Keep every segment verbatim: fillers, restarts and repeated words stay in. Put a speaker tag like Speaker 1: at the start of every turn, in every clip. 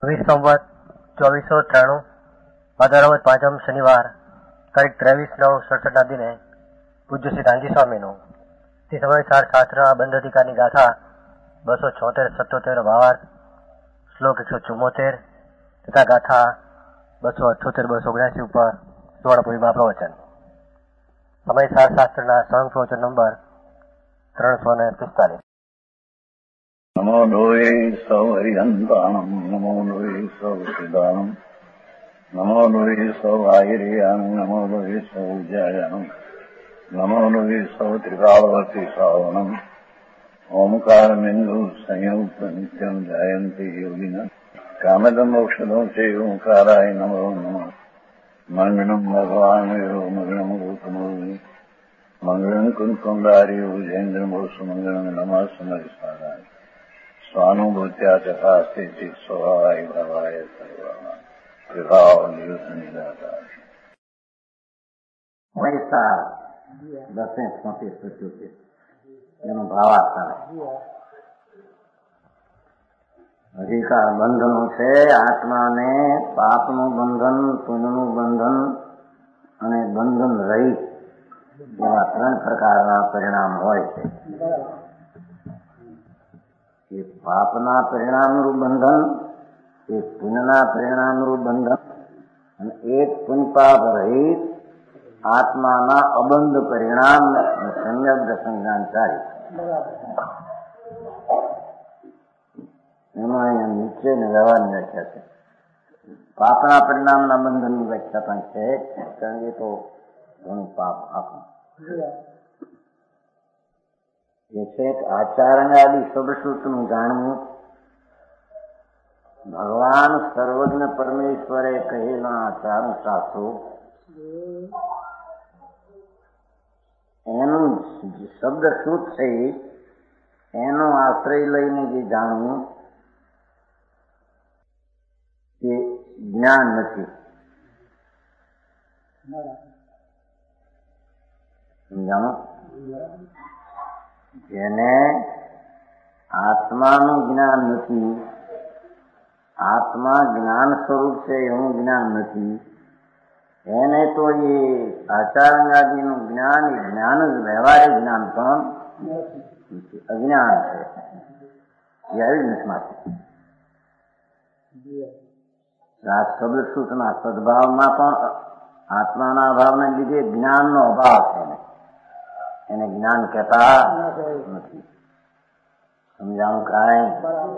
Speaker 1: વીસ સંવત ચોવીસો ત્રાણું ભાદરવદ પાંચમ શનિવાર તારીખ ત્રેવીસ નવ સડસઠના દિને પૂજ્ય શ્રી ધાનજી સ્વામીનું તે સમયસાર શાસ્ત્ર બંધ અધિકારની ગાથા બસો છોતેર સત્તોતેર ભાવાર્થ શ્લોક એકસો ચુમ્મોતેર તથા ગાથા બસો અઠ્યોતેર બસો ઓગણસી ઉપર સુવર્ણપુરીમાં પ્રવચન. સમયસાર શાસ્ત્રના સંઘ પ્રવચન નંબર ત્રણસો ને પિસ્તાલીસ.
Speaker 2: નમો લોહે સૌ હરિહંતાણમ નમો લોહે સૌ સિદાનમ નમો લોહે સૌ આયર્યાણમ નમો લોહે સૌ જયાણમ નમો લોહે સૌ ત્રિકાળવતી શ્રાવણમ ઓમકાર બિંદુ સંયુક્ત નિત્યમ જયંતિ યોગિન કામદમ મોક્ષદો છે ઓંકારાય નમો નમઃ. મંગળમ ભગવાન યો મંગળમ ગૌતમોની મંગળમ કુંકુંડાર્યો જૈન્દ્રમો સુમંગળમ નમઃ સમરિસારાય સ્વાનુભૂત્યા ચકાસ્તે ચિત સ્વભાવાય ભાવાય સર્વા વિભાવ નિયુત નિરાકાર.
Speaker 3: પૈસા દસે છોતેર સત્યોતેર એનો ભાવાર્થ થાય. અધિકાર બંધનો છે. આત્માને પાપનું બંધન, પુણ્યનું બંધન અને બંધન રહિત એવા ત્રણ પ્રકારના પરિણામ હોય છે. એક પાપના પરિણામરૂપ બંધન, એક પુણ્યના પરિણામરૂપ બંધન અને એક પુણ્યપાપ રહિત આત્માના અબંધ પરિણામ સંયબ્દ સંજ્ઞાનચારી. એમાં અહીંયા નીચે વ્યવહારની વ્યાખ્યા છે. પાપના પરિણામના બંધનની વ્યાખ્યા પણ છે, કારણ કે તો ઘણું પાપ આપવું એ છે. આચારણાદી સબશ્રુતનું જાણવું, ભગવાન સર્વજ્ઞ પરમેશ્વરે કહેલા આચાર શાસ્ત્રો એનું શબ્દ શું છે એનો આશ્રય લઈને જે જાણવું તે જ્ઞાન નથી. સમજાણો? જેને આત્માનું જ્ઞાન નથી, આત્મા જ્ઞાન સ્વરૂપ છે એવું જ્ઞાન નથી, એને તો એ આચાર્યાદિનું જ્ઞાન એ જ્ઞાન જ વ્યવહારિક જ્ઞાન પણ અજ્ઞાન છે. એ અવિજ્ઞાનમાં છે. આ શબ્દ સૂચના સદભાવમાં પણ આત્માના અભાવને લીધે જ્ઞાનનો અભાવ છે. એને જ્ઞાન કહેતા નથી. સમજાવું કાંઈ?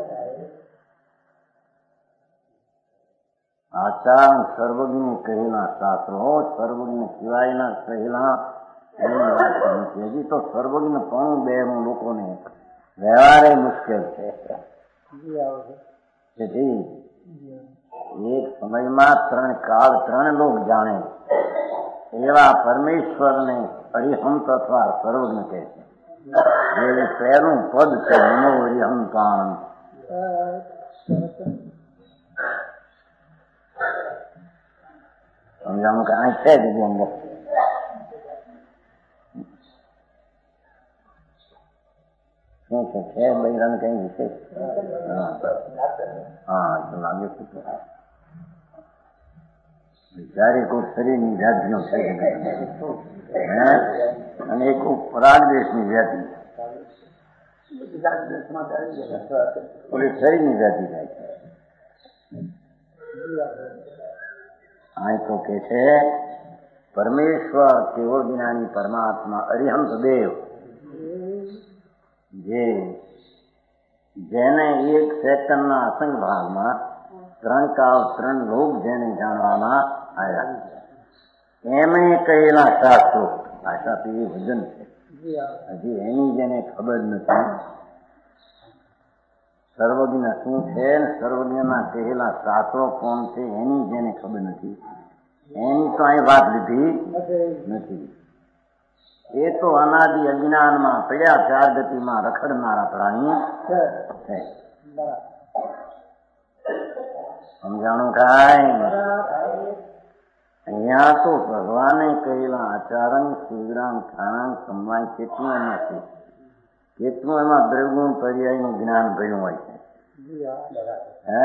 Speaker 3: આચાર સર્વજ્ઞ કહેલા શાસ્ત્રો સર્વજ્ઞ સિવાયના કહેલા એની વાત નથી. હજી તો સર્વજ્ઞ પણ બે લોકોને વ્યવહારે મુશ્કેલ છે. તેથી એક સમયમાં ત્રણ કાળ ત્રણ લોક જાણે એવા પરમેશ્વરને અરિહંત અથવા સર્વજ્ઞ કહે છે. જે પહેલું પદ છે નમો અરિહંતાણમ. સમજાવું કે આ છે જ અંદર. શું છે છે બૈરાને કઈ વિશેષ? હા લાગે છે. જયારે કોઈ શરીરની વ્યાધિનો છે અને એક પરાગ દેશની વ્યાધિ, ઓલી શરીરની વ્યાધિ થાય છે. આ તો કે છે પરમેશ્વર કેવળ જ્ઞાની પરમાત્મા અરિહંત દેવ, જે જેને એક સેકન્ડના અસંગ ભાગમાં ત્રણ કાળ ત્રણ લોક જેને જાણવામાં આવ્યા, એમે કહેલા શાસ્ત્રો ભાષાથી વજન છે. હજી એની જેને ખબર નથી સર્વજ્ઞ શું છે, સર્વજ્ઞના કહેલા શાસ્ત્રો કોણ છે એની જેને ખબર નથી, એની તો અહીં વાત લીધી નથી. એ તો અનાદિ અજ્ઞાનમાં પડ્યા ચાર ગતિમાં રખડનારા પ્રાણી છે. સમજાણું કાંઈ? અહીંયા તો ભગવાને કહેલા આચારણ સુગ્રામ ખાણ સંવાય કેટલું એમાં છે, કેટલું એમાં દ્રવગુણ પર્યાયનું જ્ઞાન ભર્યું હોય છે. હે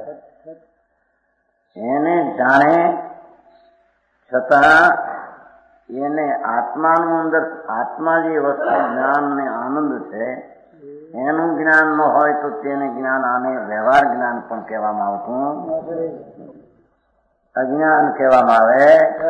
Speaker 3: એને જાણે છતાં એને આત્માનું અંદર આત્મા જે વસ્તુ જ્ઞાન ને આનંદ છે એનું જ્ઞાન ન હોય તો તેને જ્ઞાન આને વ્યવહાર જ્ઞાન પણ કહેવામાં આવતું અજ્ઞાન કહેવામાં આવે.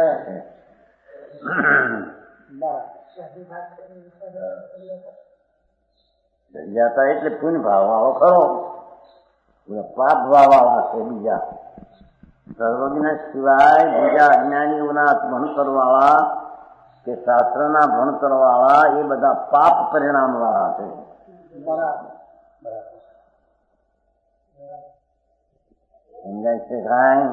Speaker 3: જતા એટલે પુણ્ય ભાવ વાળો ખરો, પાપ ભાવ વાળા છે બીજા. સર્વજ્ઞ સિવાય બીજા અજ્ઞાનીઓના ભણતર વાળા કે શાસ્ત્રના ભણતર વાળા એ બધા પાપ પરિણામ વાળા છે. સમજાય છે કાંઈ?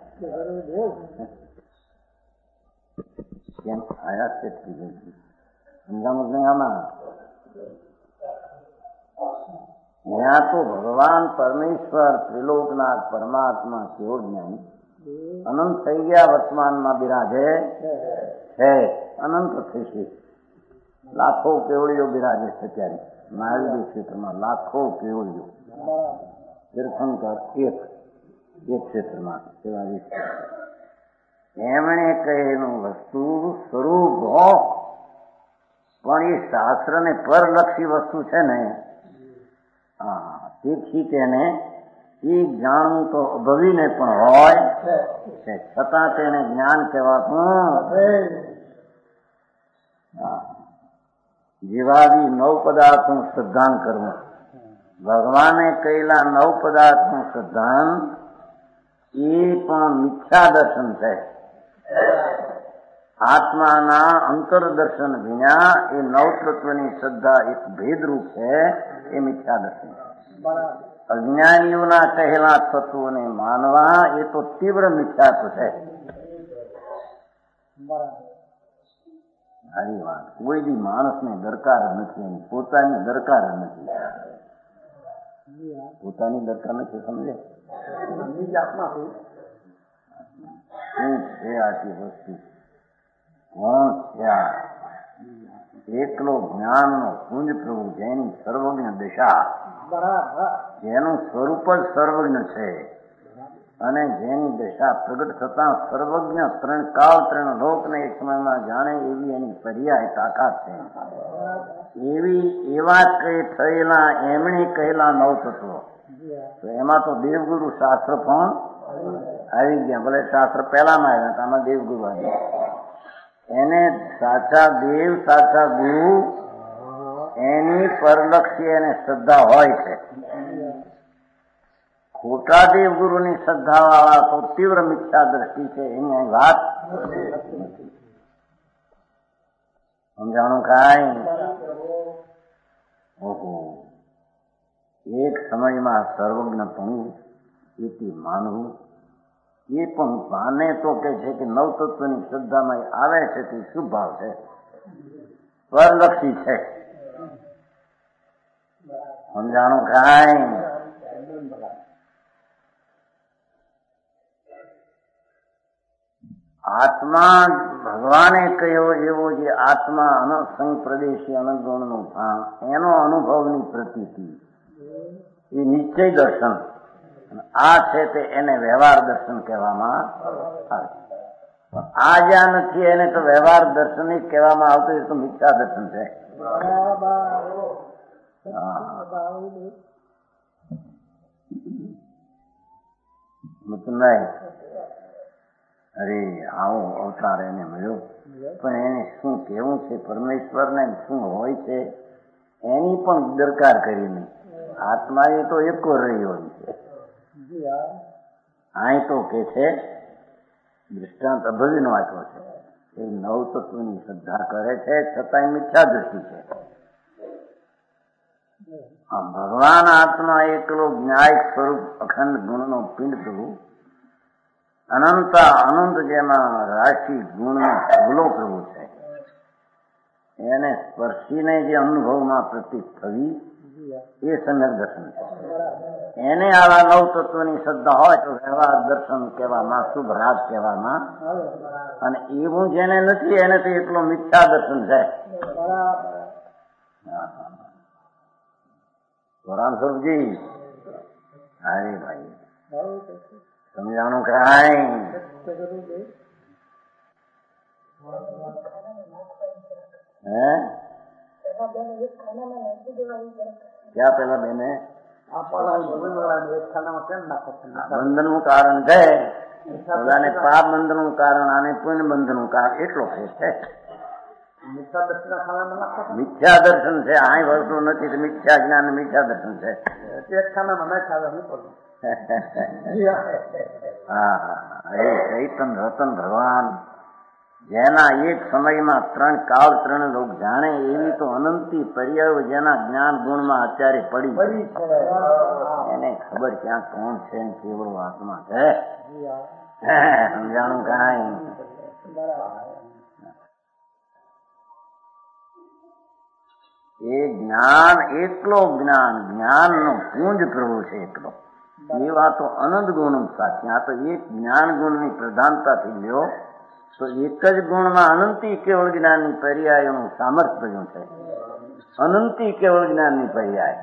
Speaker 3: કેમ આયા છે સમજામું નહીં આમાં? ત્યાં તો ભગવાન પરમેશ્વર ત્રિલોકનાથ પરમાત્મા કેવો જ્ઞાની અનંત થઈ ગયા, વર્તમાનમાં બિરાજે છે, અનંત થશે. લાખો કેવડીઓ બિરાજે છે ત્યારે મહાવીર ક્ષેત્રમાં, લાખો કેવડીઓ. તીર્થંકર એક એક ક્ષેત્રમાં એમણે કહેલું વસ્તુ સ્વરૂપ હો, પણ એ શાસ્ત્ર ને પરલક્ષી વસ્તુ છે ને, હા તેથી તેને એ જાણવું તો અભવીને પણ હોય છે, છતાં તેને જ્ઞાન કહેવાતું. જીવાદી નવ પદાર્થનું શ્રદ્ધાન કરવું, ભગવાને કહેલા નવ પદાર્થનું શ્રદ્ધાન એ પણ મિથ્યા દર્શન છે. આત્માના અંતરદર્શન વિના એ નવ તત્વની શ્રદ્ધા એક ભેદરૂપ છે, એ મિથ્યા દર્શન. અજ્ઞાનીઓના કહેલા તત્વોને માનવા એ તો તીવ્ર મિથ્યાત્વ છે. સારી વાત. કોઈ બી માણસને દરકાર નથી, એની પોતાની દરકાર નથી, પોતાની દરકાર નથી. સમજે શું છે આટલી વસ્તુ? કોણ છે? એકલો જ્ઞાનનો પુંજ પ્રભુ, જેની સર્વજ્ઞ દશા, જેનું સ્વરૂપ જ સર્વજ્ઞ છે અને જેની દશા પ્રગટ થતા સર્વજ્ઞ ત્રણ કાળ ત્રણ લોકને એક સમયમાં જાણે એવી એની પર્યાય તાકાત છે. એવી એવા કઈ થયેલા એમણે કહેલા નવ તત્વો, તો એમાં તો દેવગુરુ શાસ્ત્ર પણ આવી ગયા. ભલે શાસ્ત્ર પહેલામાં આવ્યા, આમાં દેવગુરુ આવ્યા. એને સાચા દેવ સાચા ગુરુ એની પરલક્ષી અને શ્રદ્ધા હોય છે. ખોટા દેવગુરુની શ્રદ્ધા વાળા તો તીવ્ર મિથ્યા દ્રષ્ટિ છે, એની વાત સમજાણું કાંઈ? ઓહો, એક સમયમાં સર્વજ્ઞ પણ એથી માનવું, એ પણ માને તો કે છે કે નવ તત્વની શ્રદ્ધામાં આવે છે તે શુભ ભાવ છે, પરલક્ષી છે. સમજાણું કાંઈ? આત્મા ભગવાને કહ્યો એવો જે આત્મા અનસંગ પ્રદેશી અનંત ગુણનું ભાન, એનો અનુભવની પ્રતીતિ એ નિશ્ચય દર્શન. આ છે તે એને વ્યવહાર દર્શન કહેવામાં આવે. આ જ્યાં નથી એને તો વ્યવહાર દર્શન જ કહેવામાં આવતું, એ તો મિથ્યા દર્શન છે. નહીં અરે આવો અવતાર એને મળ્યો, પણ એને શું કેવું છે પરમેશ્વરને, શું હોય છે એની પણ દરકાર કરી નહીં. આત્મા એ તો એકો રહ્યો છે. અહીં તો કે છે દૃષ્ટાંત અભવિનો આપ્યો છે, એ નવ તત્વની શ્રદ્ધા કરે છે છતાં મિથ્યા દ્રષ્ટિ છે. ભગવાન આત્મા એકલો ન્યાય સ્વરૂપ અખંડ ગુણનો પિંડ પ્રભુ, અનંત અનંત જેમાં રાશિ ગુણનો ઢગલો પ્રભુ છે. એને સ્પર્શીને જે અનુભવમાં પ્રતીત થવી એ સમ્યક દર્શન છે. એને આવા નવ તત્વની શ્રદ્ધા હોય તો વ્યવહાર દર્શન કહેવામાં, શુભ રાગ કહેવામાં, અને એવું જેને નથી એને તો એટલો મિથ્યા દર્શન છે. રામ સ્વરૂપજી અરે ભાઈ સમજાણું કરાય. હે ક્યાં પેલા બેને બંધન નું કારણ છે, બધાને પાપ બંધન નું કારણ અને પુણ્ય બંધન નું કારણ એટલો ફેર છે. મિથ્યા દર્શન છે, આય વળતું નથી તો મિથ્યા જ્ઞાન મિથ્યા દર્શન છે. હા એ ચૈતન રતન ભગવાન જેના એક સમયમાં ત્રણ કાળ ત્રણ લોક જાણે એવી તો અનંતી પર્યાય જેના જ્ઞાન ગુણમાં અત્યારે પડી એને ખબર ક્યાં કોણ છે ને કેવળ આત્મા છે. સમજાણું કાંઈ? એ જ્ઞાન એકલો જ્ઞાન જ્ઞાન નો પુંજ પ્રભુ છે એકલો. એ વાતો અનંત ગુણ સાચી. આ તો એક જ્ઞાન ગુણની પ્રધાનતાથી લ્યો તો એક જ ગુણમાં અનંતી કેવળ જ્ઞાનની પર્યાયનું સામર્થ્ય છે. અનંતી કેવળ જ્ઞાનની પર્યાય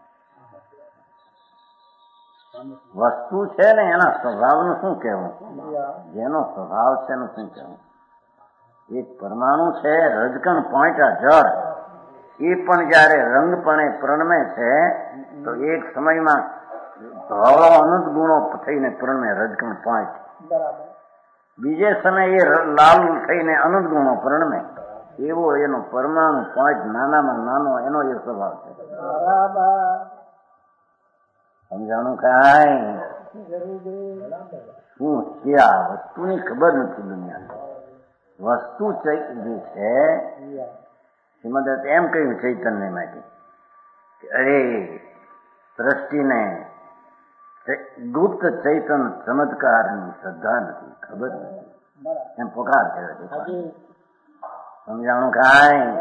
Speaker 3: વસ્તુ છે ને એના સ્વભાવનું શું કહેવું? જેનો સ્વભાવ છે એનું શું કહેવું? એક પરમાણુ છે રજકણ પોઈન્ટ આ જળ, એ પણ જયારે રંગપણે પ્રણમે છે તો એક સમયમાં ધોળો અનંત ગુણો થઈને પ્રણમે રજકણ પોઈન્ટ, બીજે સમયે એ લાલ થઈને અનંત ગુણો પ્રણમે. એવો એનો પરમાણુ પોઈન્ટ નાનામાં નાનો એનો એ સ્વભાવ છે. સમજાણું કાંઈ? શું છે આ વસ્તુની ખબર નથી દુનિયા. વસ્તુ જે છે શ્રીમદ એમ કહ્યું ચૈતન્ય માટે કે અરે સૃષ્ટિને ગુપ્ત ચૈતન ચમત્કારની શ્રદ્ધા નથી, ખબર નથી, એમ પોકાર કર્યો છે. સમજાણું કાંઈ?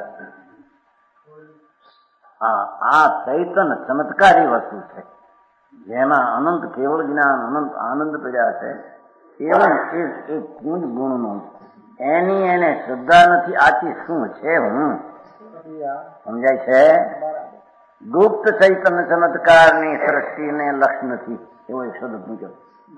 Speaker 3: હા આ ચૈતન ચમત્કારી વસ્તુ છે જેમાં અનંત કેવળ જ્ઞાન અનંત આનંદ પડ્યા છે. એવું એ પુંજ ગુણનું એની એને શ્રદ્ધા નથી. આથી શું છે હું? સમજાય છે? ગુપ્ત ચૈતન્ય ચમત્કારની સૃષ્ટિને લક્ષ નથી એવો એક શબ્દ મૂક્યો.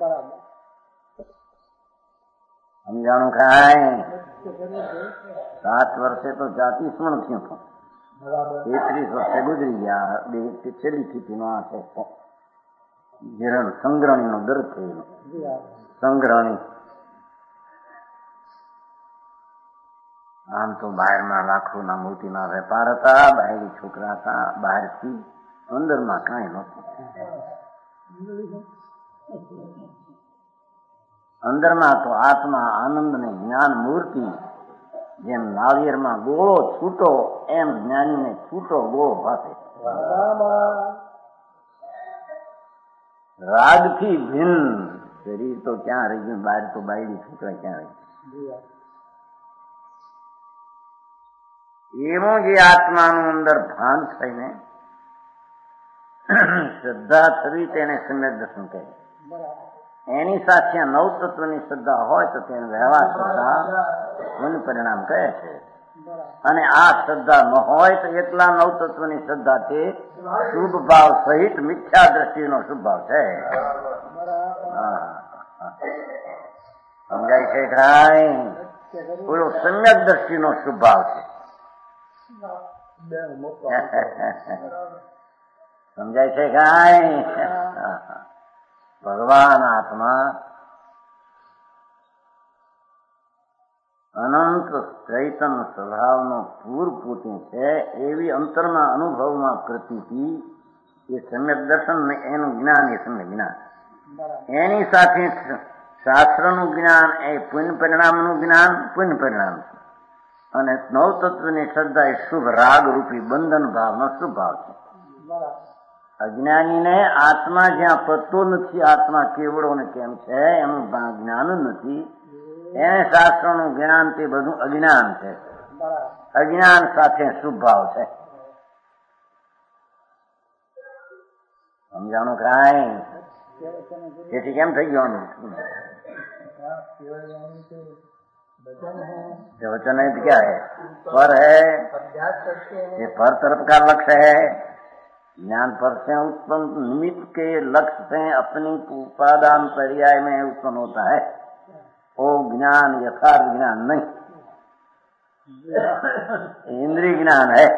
Speaker 3: સમજાણું કાંઈ? સાત વર્ષે તો જાતિ સ્મરણ થયું હતું, તેત્રીસ વર્ષે ગુજરી ગયા. બે છેલ્લી સ્થિતિનો આ છે જીરણ સંગ્રહણીનો દર્દ થયેલો. સંગ્રહણી આમ તો બહારમાં લાખોના મોતીના વેપાર હતા, બહારી છોકરા હતા, બહારથી અંદરમાં કાંઈ નહોતું. અંદરમાં તો આત્મા આનંદ ને જ્ઞાન મૂર્તિ, જેમ નાળિયેરમાં ગોળો છૂટો એમ જ્ઞાનીને છૂટો ગોળો ભાસે. રાગથી ભિન્ન શરીર તો ક્યાં રહી ગયું, બહાર તો બાયડી છોકરા ક્યાં રહી. એવું જે આત્માનું અંદર ભાન થઈને શ્રદ્ધા થવી તેને સમ્યક દર્શન કહે. એની સાથે નવ તત્વની શ્રદ્ધા હોય તો તેને વ્યવહાર શ્રદ્ધા પુણ્ય પરિણામ કહે છે. અને આ શ્રદ્ધા ન હોય તો એકલા નવ તત્વની શ્રદ્ધા તે શુભ ભાવ સહિત મિથ્યા દ્રષ્ટિનો શુભ ભાવ છે. સમજાય છે કાંઈ? પેલો સમ્યક દ્રષ્ટિનો શુભ ભાવ છે. સમજાય છે કાંઈ? ભગવાન આત્મા અનંત ચૈતન સ્વભાવનો પૂરપૂતી છે. એવી અંતરમાં અનુભવમાં કરતી એ સમ્યક દર્શન એનું જ્ઞાન એ સમ્યક જ્ઞાન. એની સાથે શાસ્ત્રનું જ્ઞાન એ પુણ્ય પરિણામનું જ્ઞાન પુણ્ય પરિણામ છે. અને નવ તત્વની શ્રદ્ધા એ શુભ રાગ રૂપી બંધન ભાવનો શુભ ભાવ છે. અજ્ઞાનીને આત્મા જ્યાં પત્તો નથી, આત્મા કેવડો ને કેમ છે એનું જ્ઞાન નથી. એને શાસ્ત્રનું જ્ઞાન તે બધું અજ્ઞાન છે. અજ્ઞાન સાથે શુભ ભાવ છે. સમજાણું કાંઈ? તેથી કેમ થઈ ગયું? वचन है क्या है? पर है, ये पर तरफ का लक्ष्य है, ज्ञान पर से उत्पन्न निमित्त के लक्ष्य से अपनी उपादान पर्याय में उत्पन्न होता है, वो ज्ञान यथार्थ ज्ञान नहीं, इंद्रिय ज्ञान है।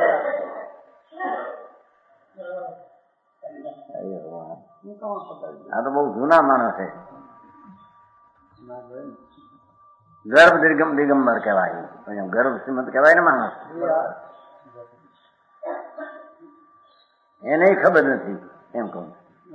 Speaker 3: આ તો બહુ જૂના માણસ છે, ગર્ભ દિગમ દિગંબર કહેવાય, ગર્ભ શ્રીમંત કહેવાય ને માણસ, એને ખબર નથી એમ કહું.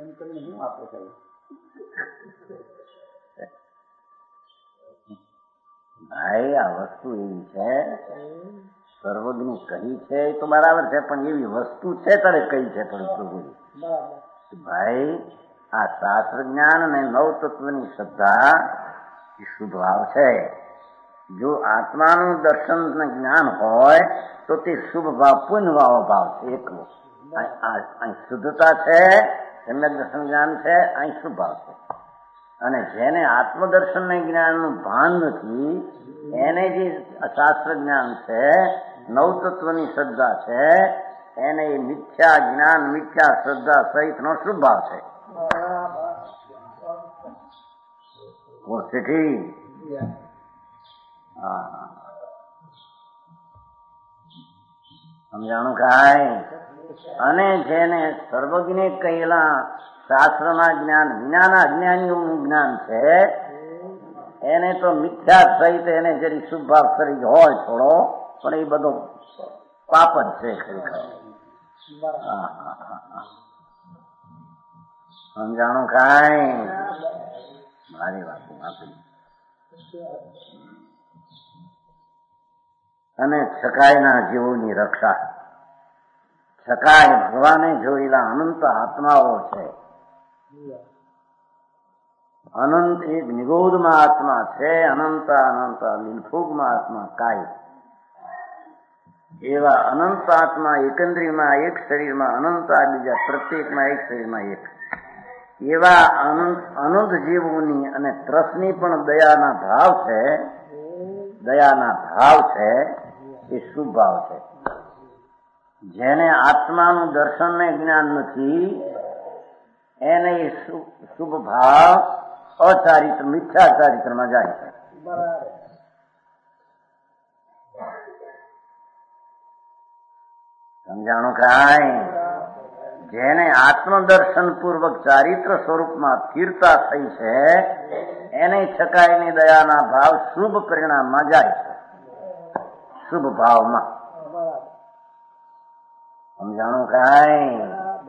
Speaker 3: ભાઈ આ વસ્તુ એવી છે, સર્વજ્ઞ કહી છે એ તો બરાબર છે, પણ એવી વસ્તુ છે તારે કઈ છે પણ ભાઈ આ શાસ્ત્ર જ્ઞાન અને નવ તત્વની શ્રદ્ધા એ શુભભાવ છે. જો આત્માનું દર્શન જ્ઞાન હોય તો તે શુભ ભાવ પુણ્ય ભાવ છે એકલો. અહીં શુદ્ધતા છે, સમ્યક દર્શન જ્ઞાન છે, અહીં શુભ ભાવ છે. અને જેને આત્મદર્શન ને જ્ઞાનનું ભાન નથી એને જે શાસ્ત્ર જ્ઞાન છે, નવ તત્વની શ્રદ્ધા છે, એને મિથ્યા જ્ઞાન મિથ્યા શ્રદ્ધા સહિત નો શુભ ભાવ છે. સમજાણું કાંઈ? અને જેને સર્વજ્ઞે કહેલા શાસ્ત્રના જ્ઞાન વિનાના અજ્ઞાનીઓનું જ્ઞાન છે એને તો મિથ્યા સહિત એને જરી શુભ ભાવ કરી હોય થોડો, પણ એ બધો પાપ જ છે ખરેખર. સમજાણું કાંઈ? મારી વાત આપી. અને છકાયના જીવોની રક્ષા. છકાય ભગવાને જોયેલા અનંત આત્માઓ છે. અનંત એક નિગોદમાં આત્મા છે, અનંત અનંત લીલફૂગમાં આત્મા કાય. એવા અનંત આત્મા એકંદ્રીમાં એક શરીરમાં અનંત, આ બીજા પ્રત્યેકમાં એક શરીરમાં એક. એવા અનંત અનંત જીવોની અને ત્રસની પણ દયાના ભાવ છે, દયાના ભાવ છે એ શુભ ભાવ છે. જેને આત્માનું દર્શન ને જ્ઞાન નથી એને શુભ ભાવ અચારિત્ર મિથ્યા ચારિત્રમાં જાય છે. સમજાણું કાંઈ? જેને આત્મદર્શન પૂર્વક ચારિત્ર સ્વરૂપમાં સ્થિરતા થઈ છે એને છકાયની દયાના ભાવ શુભ પરિણામમાં જાય છે, શુભ ભાવમાં. સમજાણું કાંઈ?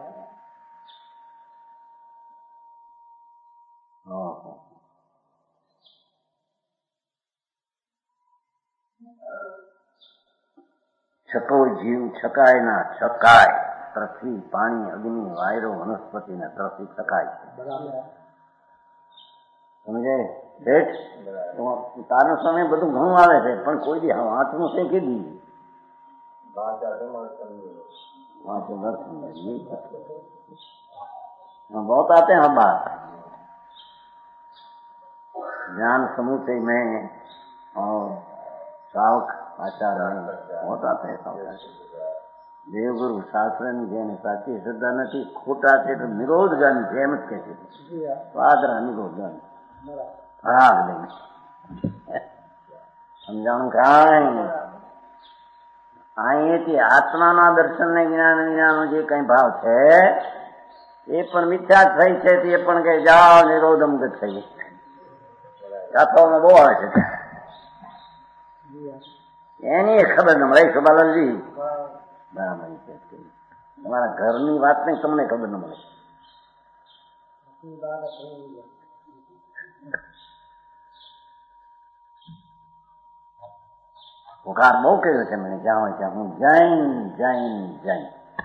Speaker 3: છકો જીવ છકાયના છકાય, પૃથ્વી પાણી અગ્નિ વાયરો વનસ્પતિ ને તરફી છકાય છે. સમજે બેઠ? તારનો સમય બધું ઘણું આવે છે, પણ કોઈ દી હાથનું છે કે દી बहुत आते हैं बात ज्ञान समुचय में और श्रावक आचार्य बहुत आते हैं. દેવગુરુ શાસ્ત્રની જેને સાચી શ્રદ્ધા નથી, ખોટા છે તો નિરોધ ગાન છે એમ જ કે છે. પાદરા નિરોધ ગાન ભાગ લઈને. સમજાણું કાંઈ? અહીંથી આત્માના દર્શન ને જ્ઞાન વિનાનો જે કઈ ભાવ છે એ પણ મિથ્યા થઈ છે. તે પણ કઈ જાઓ નિરોધમ થઈ ગાથાઓમાં બહુ આવે છે. એની ખબર ન મળે. શોભાલાલજી બરાબર છે, તમારા ઘરની વાત નહીં તમને ખબર ન મળે. પુકાર બહુ કર્યો છે મને, જ્યાં હોય ત્યાં હું જૈન જૈન જૈન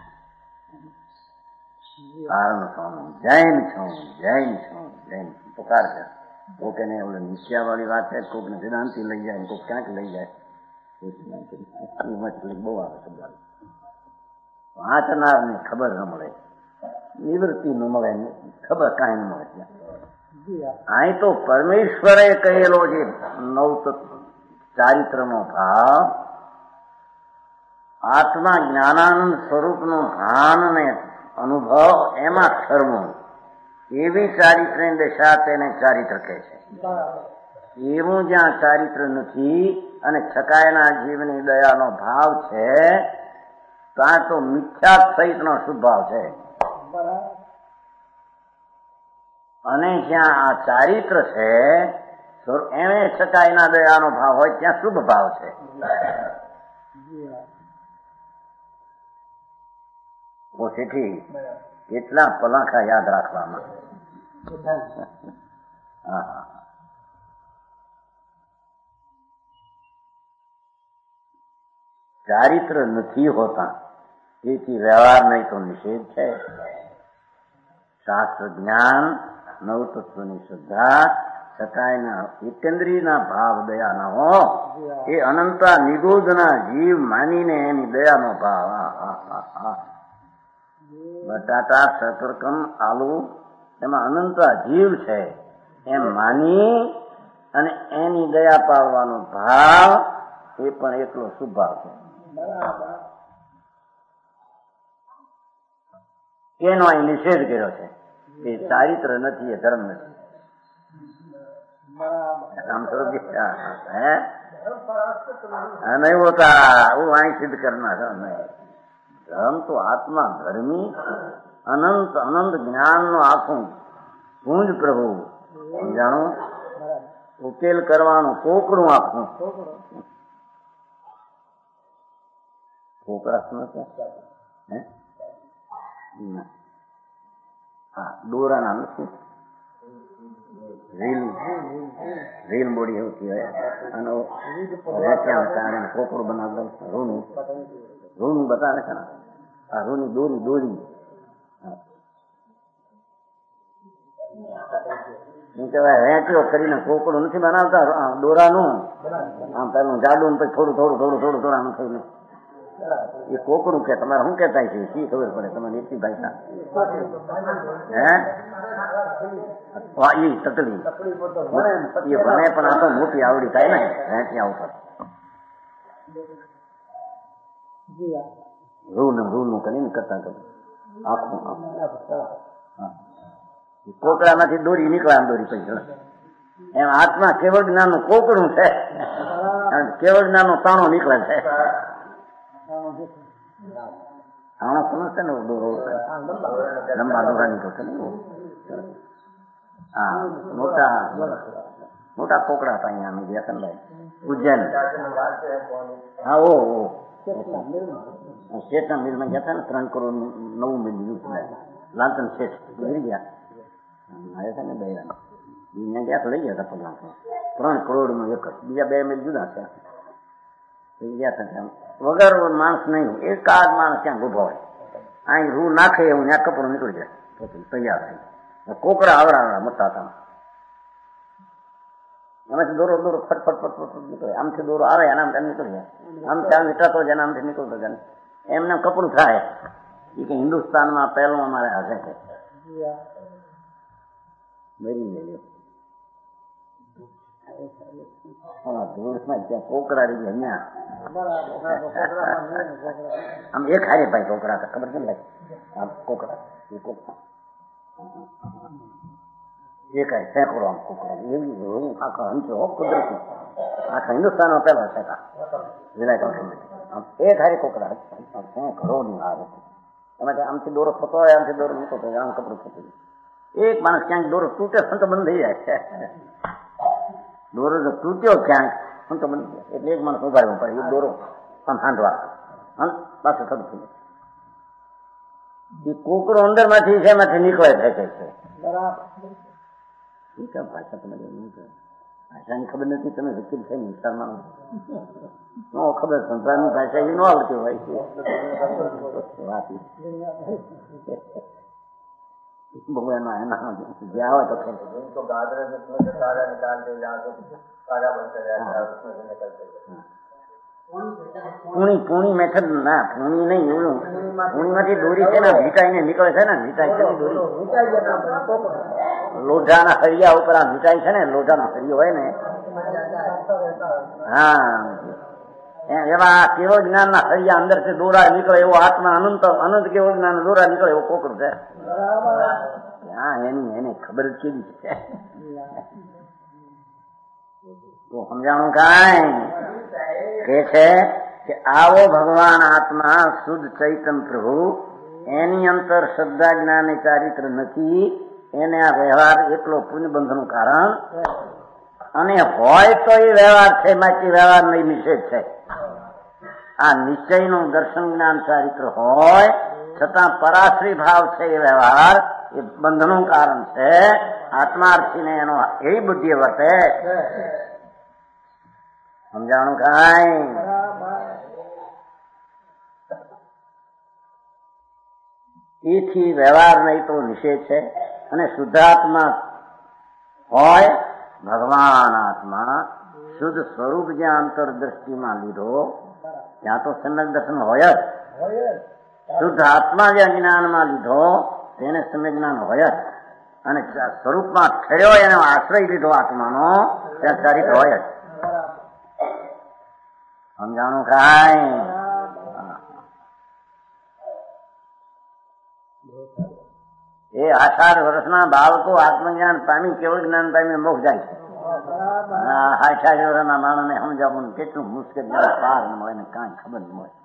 Speaker 3: કારણ છું, જૈન છું જૈન છું જૈન પુકાર છે. કોક એને ઓલે નિશ્ચયા વાળી વાત છે, કોક ને વેદાંતિ લઈ જાય, કોક ક્યાંક લઈ જાય. બહુ આવે શબ્દ. વાંચનાર ને ખબર ન મળે, નિવૃત્તિ ન મળે, ખબર કાંઈ ન મળે. અહીં તો પરમેશ્વરે કહેલો જે નવ ચારિત્ર નો ભાવ આત્મા જ્ઞાનાનંદ સ્વરૂપનું ભાન અને અનુભવ એમાં ઠરવું, એવી ચારિત્રની દશા તેને ચારિત્ર કહે છે. એવું જ્યાં ચારિત્ર નથી અને છકાયેલા જીવની દયાનો ભાવ છે, ત્યાં તો મિથ્યા સહિતનો શુભ ભાવ છે. અને જ્યાં આ ચારિત્ર છે એને છકાયેલા દયાનો ભાવ હોય ત્યાં શુભ ભાવ છે. ઓછીથી કેટલા પલાખા યાદ રાખવામાં. હા, ચારિત્ર નથી હોતા, તેથી વ્યવહાર નહીં તો નિષેધ છે. શાસ્ત્ર જ્ઞાન, નવતત્વની શ્રદ્ધા, છતાંયના એકંદરીના ભાવ દયાના હો, એ અનંતા નિગોદના જીવ માનીને એની દયાનો ભાવ. બટાટા, શકરકંદ, આલુ એમાં અનંતા જીવ છે એમ માની અને એની દયા પાવવાનો ભાવ એ પણ એટલો શુભ ભાવ છે. એનો અહીં નિષેધ કર્યો છે. એ ચારિત્ર નથી, એ ધર્મ નથી. આમ તો હે નહીં હોતા, હું અહીં સિદ્ધ કરનાર નહીં. ધર્મ તો આત્મા ધર્મી અનંત અનંત જ્ઞાનનું આખું ગુંજ પ્રભુ જાણું, ઉકેલ કરવાનું કોકડું આખું. કોકડા સમજતા હે? હા, દોરાના નથી, રીલ રીલ બોડી એવું કહેવાય. અને ત્યાં કારણે કોકડું બનાવતા રૂનું રૂનું બતાવે છે ને, આ રૂની દોરી દોરી શું કહેવાય, રેંટીઓ કરીને કોકડું નથી બનાવતા દોરાનું. આમ પેલું જાડું પછી થોડું થોડું થોડું થોડું થોડું આમ થયું એ કોકડું કે તમારે શું કહેતા છે શી ખબર પડે તમને એટલી ભાષા હે? એ તકલી એ ભણે પણ આ તો મોટી આવડી થાય ને રેંટિયા ઉપર. રૂ ને રૂ નું કરીને કરતા કરતા આખું કોકડામાંથી દોરી નીકળે દોરી પછી એમ આત્મા કેવળ જ્ઞાનનું કોકડું છે, કેવળ જ્ઞાનનો તાણો નીકળે છે. તાણો સમજશે ને દોરો લંબા દોરા નીકળશે ને. હા, મોટા મોટા કોકડા હતા અહીંયા અમે ગયા હતા ઉજ્જૈન. હા, ઓ શેઠના મિલમાં ગયા હતા ને, ત્રણ કરોડ નવું મિલ લીધું. લાલચંદ શેઠ ગુજરી ગયા આવ્યા હતા ને દયા, અહીંયા ગયા તો લઈ ગયા હતા પગલા. ત્રણ કરોડ નું એક જ, બીજા બે મિલ જુદા છે. ગયા હતા વગર માણસ નહીં, એકાદ માણસ ક્યાં ઉભો હોય, અહીં રૂ નાખે એવું ત્યાં કપડું નીકળી જાય તૈયાર થઈ. કોકડા આવડા આવડા મોટા હતા. એમાંથી દોરો દોરો ફટફટ ફટફટ નીકળે. આમથી દોરો આવે અને આમ નીકળી જાય, આમ ત્યાં નીકળતો જાય, આમથી નીકળતો જાય. એમને કપડું થાય. એ કે હિન્દુસ્તાનમાં પહેલું અમારે હાજર છે. કોકડા રહી ગયા આમ એક હારે ભાઈ કોકડા હતા, ખબર છે ને આમ કોકડા એ કોકડા એક હારે સેંકડો આમ કોકડા એવી આખા હંચો કુદરતી આખા હિન્દુસ્તાનમાં પહેલા છે વિલાય એક હારે કોકડા સેંકડો ની હાર હતી. એમાંથી આમથી દોરો થતો હોય, આમથી દોરો નીકળતો હોય, આમ કપડું થતું હોય. એક માણસ ક્યાંક દોરો તૂટે સંતો બંધ થઈ જાય. દોરો જો તૂટ્યો ક્યાંક સંતો બંધ થઈ જાય એટલે એક માણસ ઉભાડવો પડે. એ દોરો આમ હાંધવા પાછું થતું થઈ જાય. એ કોકડો અંદર માંથી છે એમાંથી નીકળે ફેંકે છે. ભાષા તમે ભાષાની ખબર નથી, તમે વકીલ છે ને વિસ્તારમાં નો ખબર, સંસારની ભાષા એ ન આવડતી હોય છે. ભગવાન એના જે આવે તો પૂણી પૂણી મેથડ ના પૂણી નહીં, એવું પૂણી માંથી દોરી છે ને વીટાઈને નીકળે છે ને, વીટાઈ છે દોરી લોઢાના હરિયા ઉપર આ વીટાઈ છે ને, લોઢાનો હરિયો હોય ને, હા એવા કેવો જ્ઞાનના હૈયા અંદર થી દોરા નીકળે એવો આત્મા અનંત અનંત કેવો જ્ઞાન દોરા નીકળે એવો કોકરું છે. ત્યાં એની એને ખબર કેવી છે તો સમજાણું કાંઈ કે છે કે આવો ભગવાન આત્મા શુદ્ધ ચૈતન પ્રભુ એની અંતર શ્રદ્ધા જ્ઞાન ચારિત્ર નથી. એને આ વ્યવહાર એકલો પુણ્યબંધનું કારણ અને હોય તો એ વ્યવહાર છે બાકી વ્યવહાર નહીં નિષેધ છે. આ નિશ્ચયનું દર્શન જ્ઞાન ચારિત્ર હોય છતાં પરાશ્રી ભાવ છે એ વ્યવહાર એ બંધનું કારણ છે. આત્માર્થીને એનો એવી બુદ્ધિ વર્તે સમજાણું કાંઈ. એથી વ્યવહાર નહીં તો નિષેધ છે. અને શુદ્ધાત્મા હોય ભગવાન આત્મા શુદ્ધ સ્વરૂપ જ્યાં અંતરદ્રષ્ટિમાં લીધો ત્યાં તો સમ્યક દર્શન હોય જ. શુદ્ધ આત્મા જ્યાં જ્ઞાનમાં લીધો તેને સમ્યક જ્ઞાન હોય જ. અને સ્વરૂપમાં ઠર્યો એનો આશ્રય લીધો આત્માનો ત્યાં ચારિત્ર હોય જ. સમજાણું કાંઈ. એ અઢાર વર્ષના બાળકો આત્મજ્ઞાન પામી કેવળ જ્ઞાન પામી મોક્ષ જાય છે. અઢાર વર્ષના માણસને સમજાવવું કેટલું મુશ્કેલ પાર ન હોય ને કાંઈ ખબર ન હોય.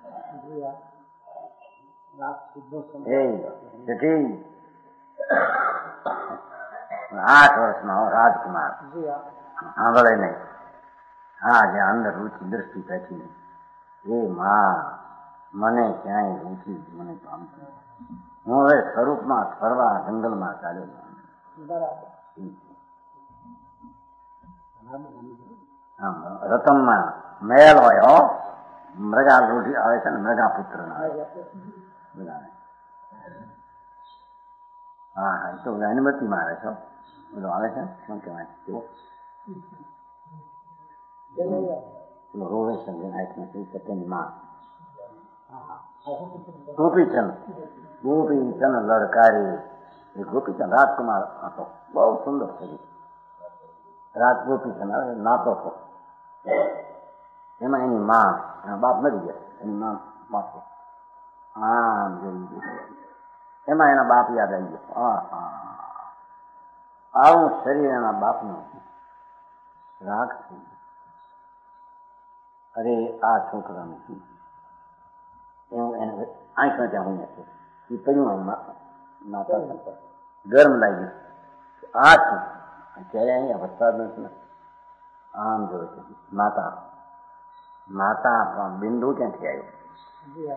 Speaker 3: આઠ વર્ષનો રાજકુમાર સાંભળે નહીં. હા જે અંદર રૂચિ દ્રષ્ટિ બેઠી એ માં મને ક્યાંય રૂચિ મને પામતી. હું હવે સ્વરૂપમાં ફરવા જંગલમાં ચાલ્યો. રતનમાં મેલ હોય હો મૃગા રોટી આવે છે ને મૃગા પુત્ર ના હા હા એ તો અનુમતિમાં આવે છે બધું આવે છે. શું કહેવાય પેલો રોવે છે તેની માં ગોપીચંદ ગોપીચંદ લડકારી એ ગોપીચંદ રાજકુમાર હતો. બહુ સુંદર શરીર રાજ ગોપીચંદ નાતો હતો. એમાં એની માં એના બાપ મરી ગયા. એની માં બાપ આમ જોઈ એમાં એના બાપ યાદ આવી ગયો. હા હા આવું શરીર એના બાપનું રાગ થઈ. અરે આ છોકરાનું શું એવું એને આંખ ત્યાં હું છે એ પડ્યું માતા ગરમ લાગી. આ શું અત્યારે અહીંયા વરસાદ નથી આમ જોયું છે. માતા માતા બિંદુ ક્યાંથી આવ્યો?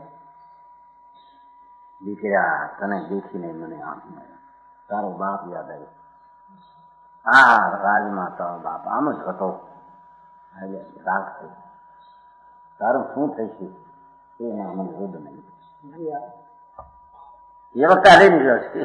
Speaker 3: દીકરા તને દેખીને મને આમ તારો બાપ યાદ આવ્યો. હા રાજમાં તારો બાપ આમ જ હતો. રાખશે તારું શું થશે એમાં મને રૂદ નહીં. એ વખતે હાલી નીકળ્યો છે.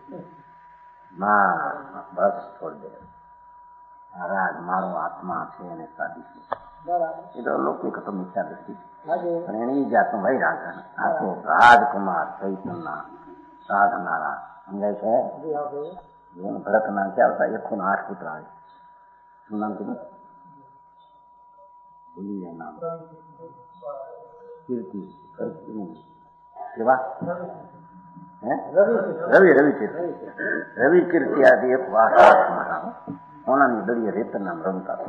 Speaker 3: બસ છોડી દે. રાજ મારો આત્મા છે એને સાધી છે. એ તો લૌકિક હતો મિથ્યા દ્રષ્ટિ પણ એની જાતનું ભાઈ રાજ આખો રાજકુમાર ચૈતનના સાધનારા સમજાય છે. ભરત ના ક્યાં આવતા એકસો ને આઠ પુત્ર આવે. શું નામ કીધું? ભૂલી જાય નામ. કીર્તિ કેવા રવિ રવિ કીર્તિ રવિ કીર્તિ આદિ એક વાસા સોનાની દરિયે રેત નામ રમતા.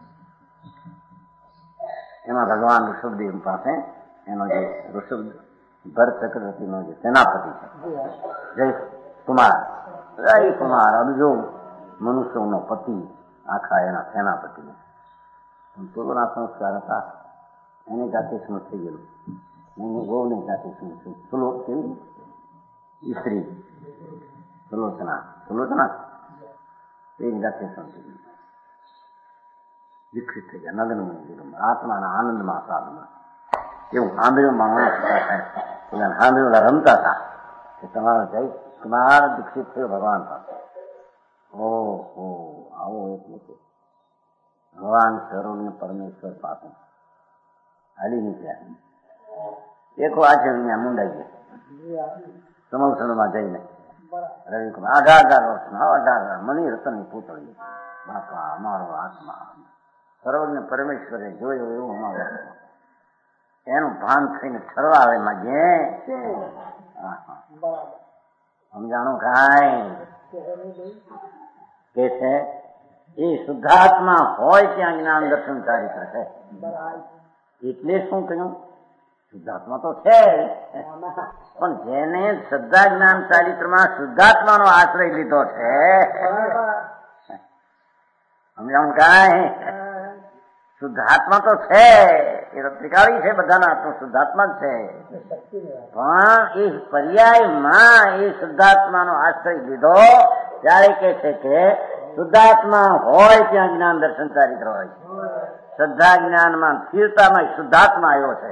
Speaker 3: એમાં ભગવાન ઋષભદેવ પાસે એનો જે ઋષભ ભરત ચક્રવર્તીનો જે સેનાપતિ છે જય કુમાર જય કુમાર અબજો મનુષ્યોનો પતિ આખા એના સેનાપતિ પૂર્વના સંસ્કાર હતા. એની જાતે શું થઈ ગયેલું એની ગૌની જાતે શું થયું? સુલો કેવી સ્ત્રી સુલોચના સુલોચના એની જાતે શું થઈ ગયું? વિકસિત થઈ ગયા નગ્ન આત્માના આનંદમાં સાધમાં એવું સાંભળ્યું માણસ થાય. સાંભળ્યું રમતા હતા કે તમારો જય કુમાર દીક્ષિત થયો ભગવાન પાસે. ઓહો આવો એટલે ભગવાન સર્વજ્ઞ પરમેશ્વર પાસે હાલી નીકળ્યા. એક વાત છે અહીંયા મુંડાઈ ગયા સમવસરમાં જઈને રવિકુમાર અઢાર હજાર વર્ષના અઢાર હજાર મની રતનની પૂતળી. બાપા અમારો આત્મા સર્વજ્ઞ પરમેશ્વરે જોયો એવું અમારો એનું ભાન થઈને ઠરવાવે માંગે સમજાણું કાંઈ કે છે એ શુદ્ધાત્મા હોય ત્યાં જ્ઞાન દર્શન ચારિત્ર છે. એટલે શું કહ્યું? શુદ્ધાત્મા તો છે, પણ જેને શ્રદ્ધા જ્ઞાન ચારિત્રમાં શુદ્ધાત્માનો આશ્રય લીધો છે, સમજાણું કાંઈ? શુદ્ધાત્મા તો છે, એ તો ત્રિકાળી છે, બધાના આત્મા શુદ્ધાત્મા જ છે, પણ એ પર્યાયમાં એ શુદ્ધાત્માનો આશ્રય લીધો ત્યારે કે છે કે શુદ્ધાત્મા હોય ત્યાં જ્ઞાન દર્શન ચારિત્ર હોય. શ્રદ્ધા જ્ઞાનમાં સ્થિરતામાં શુદ્ધાત્મા આવ્યો છે.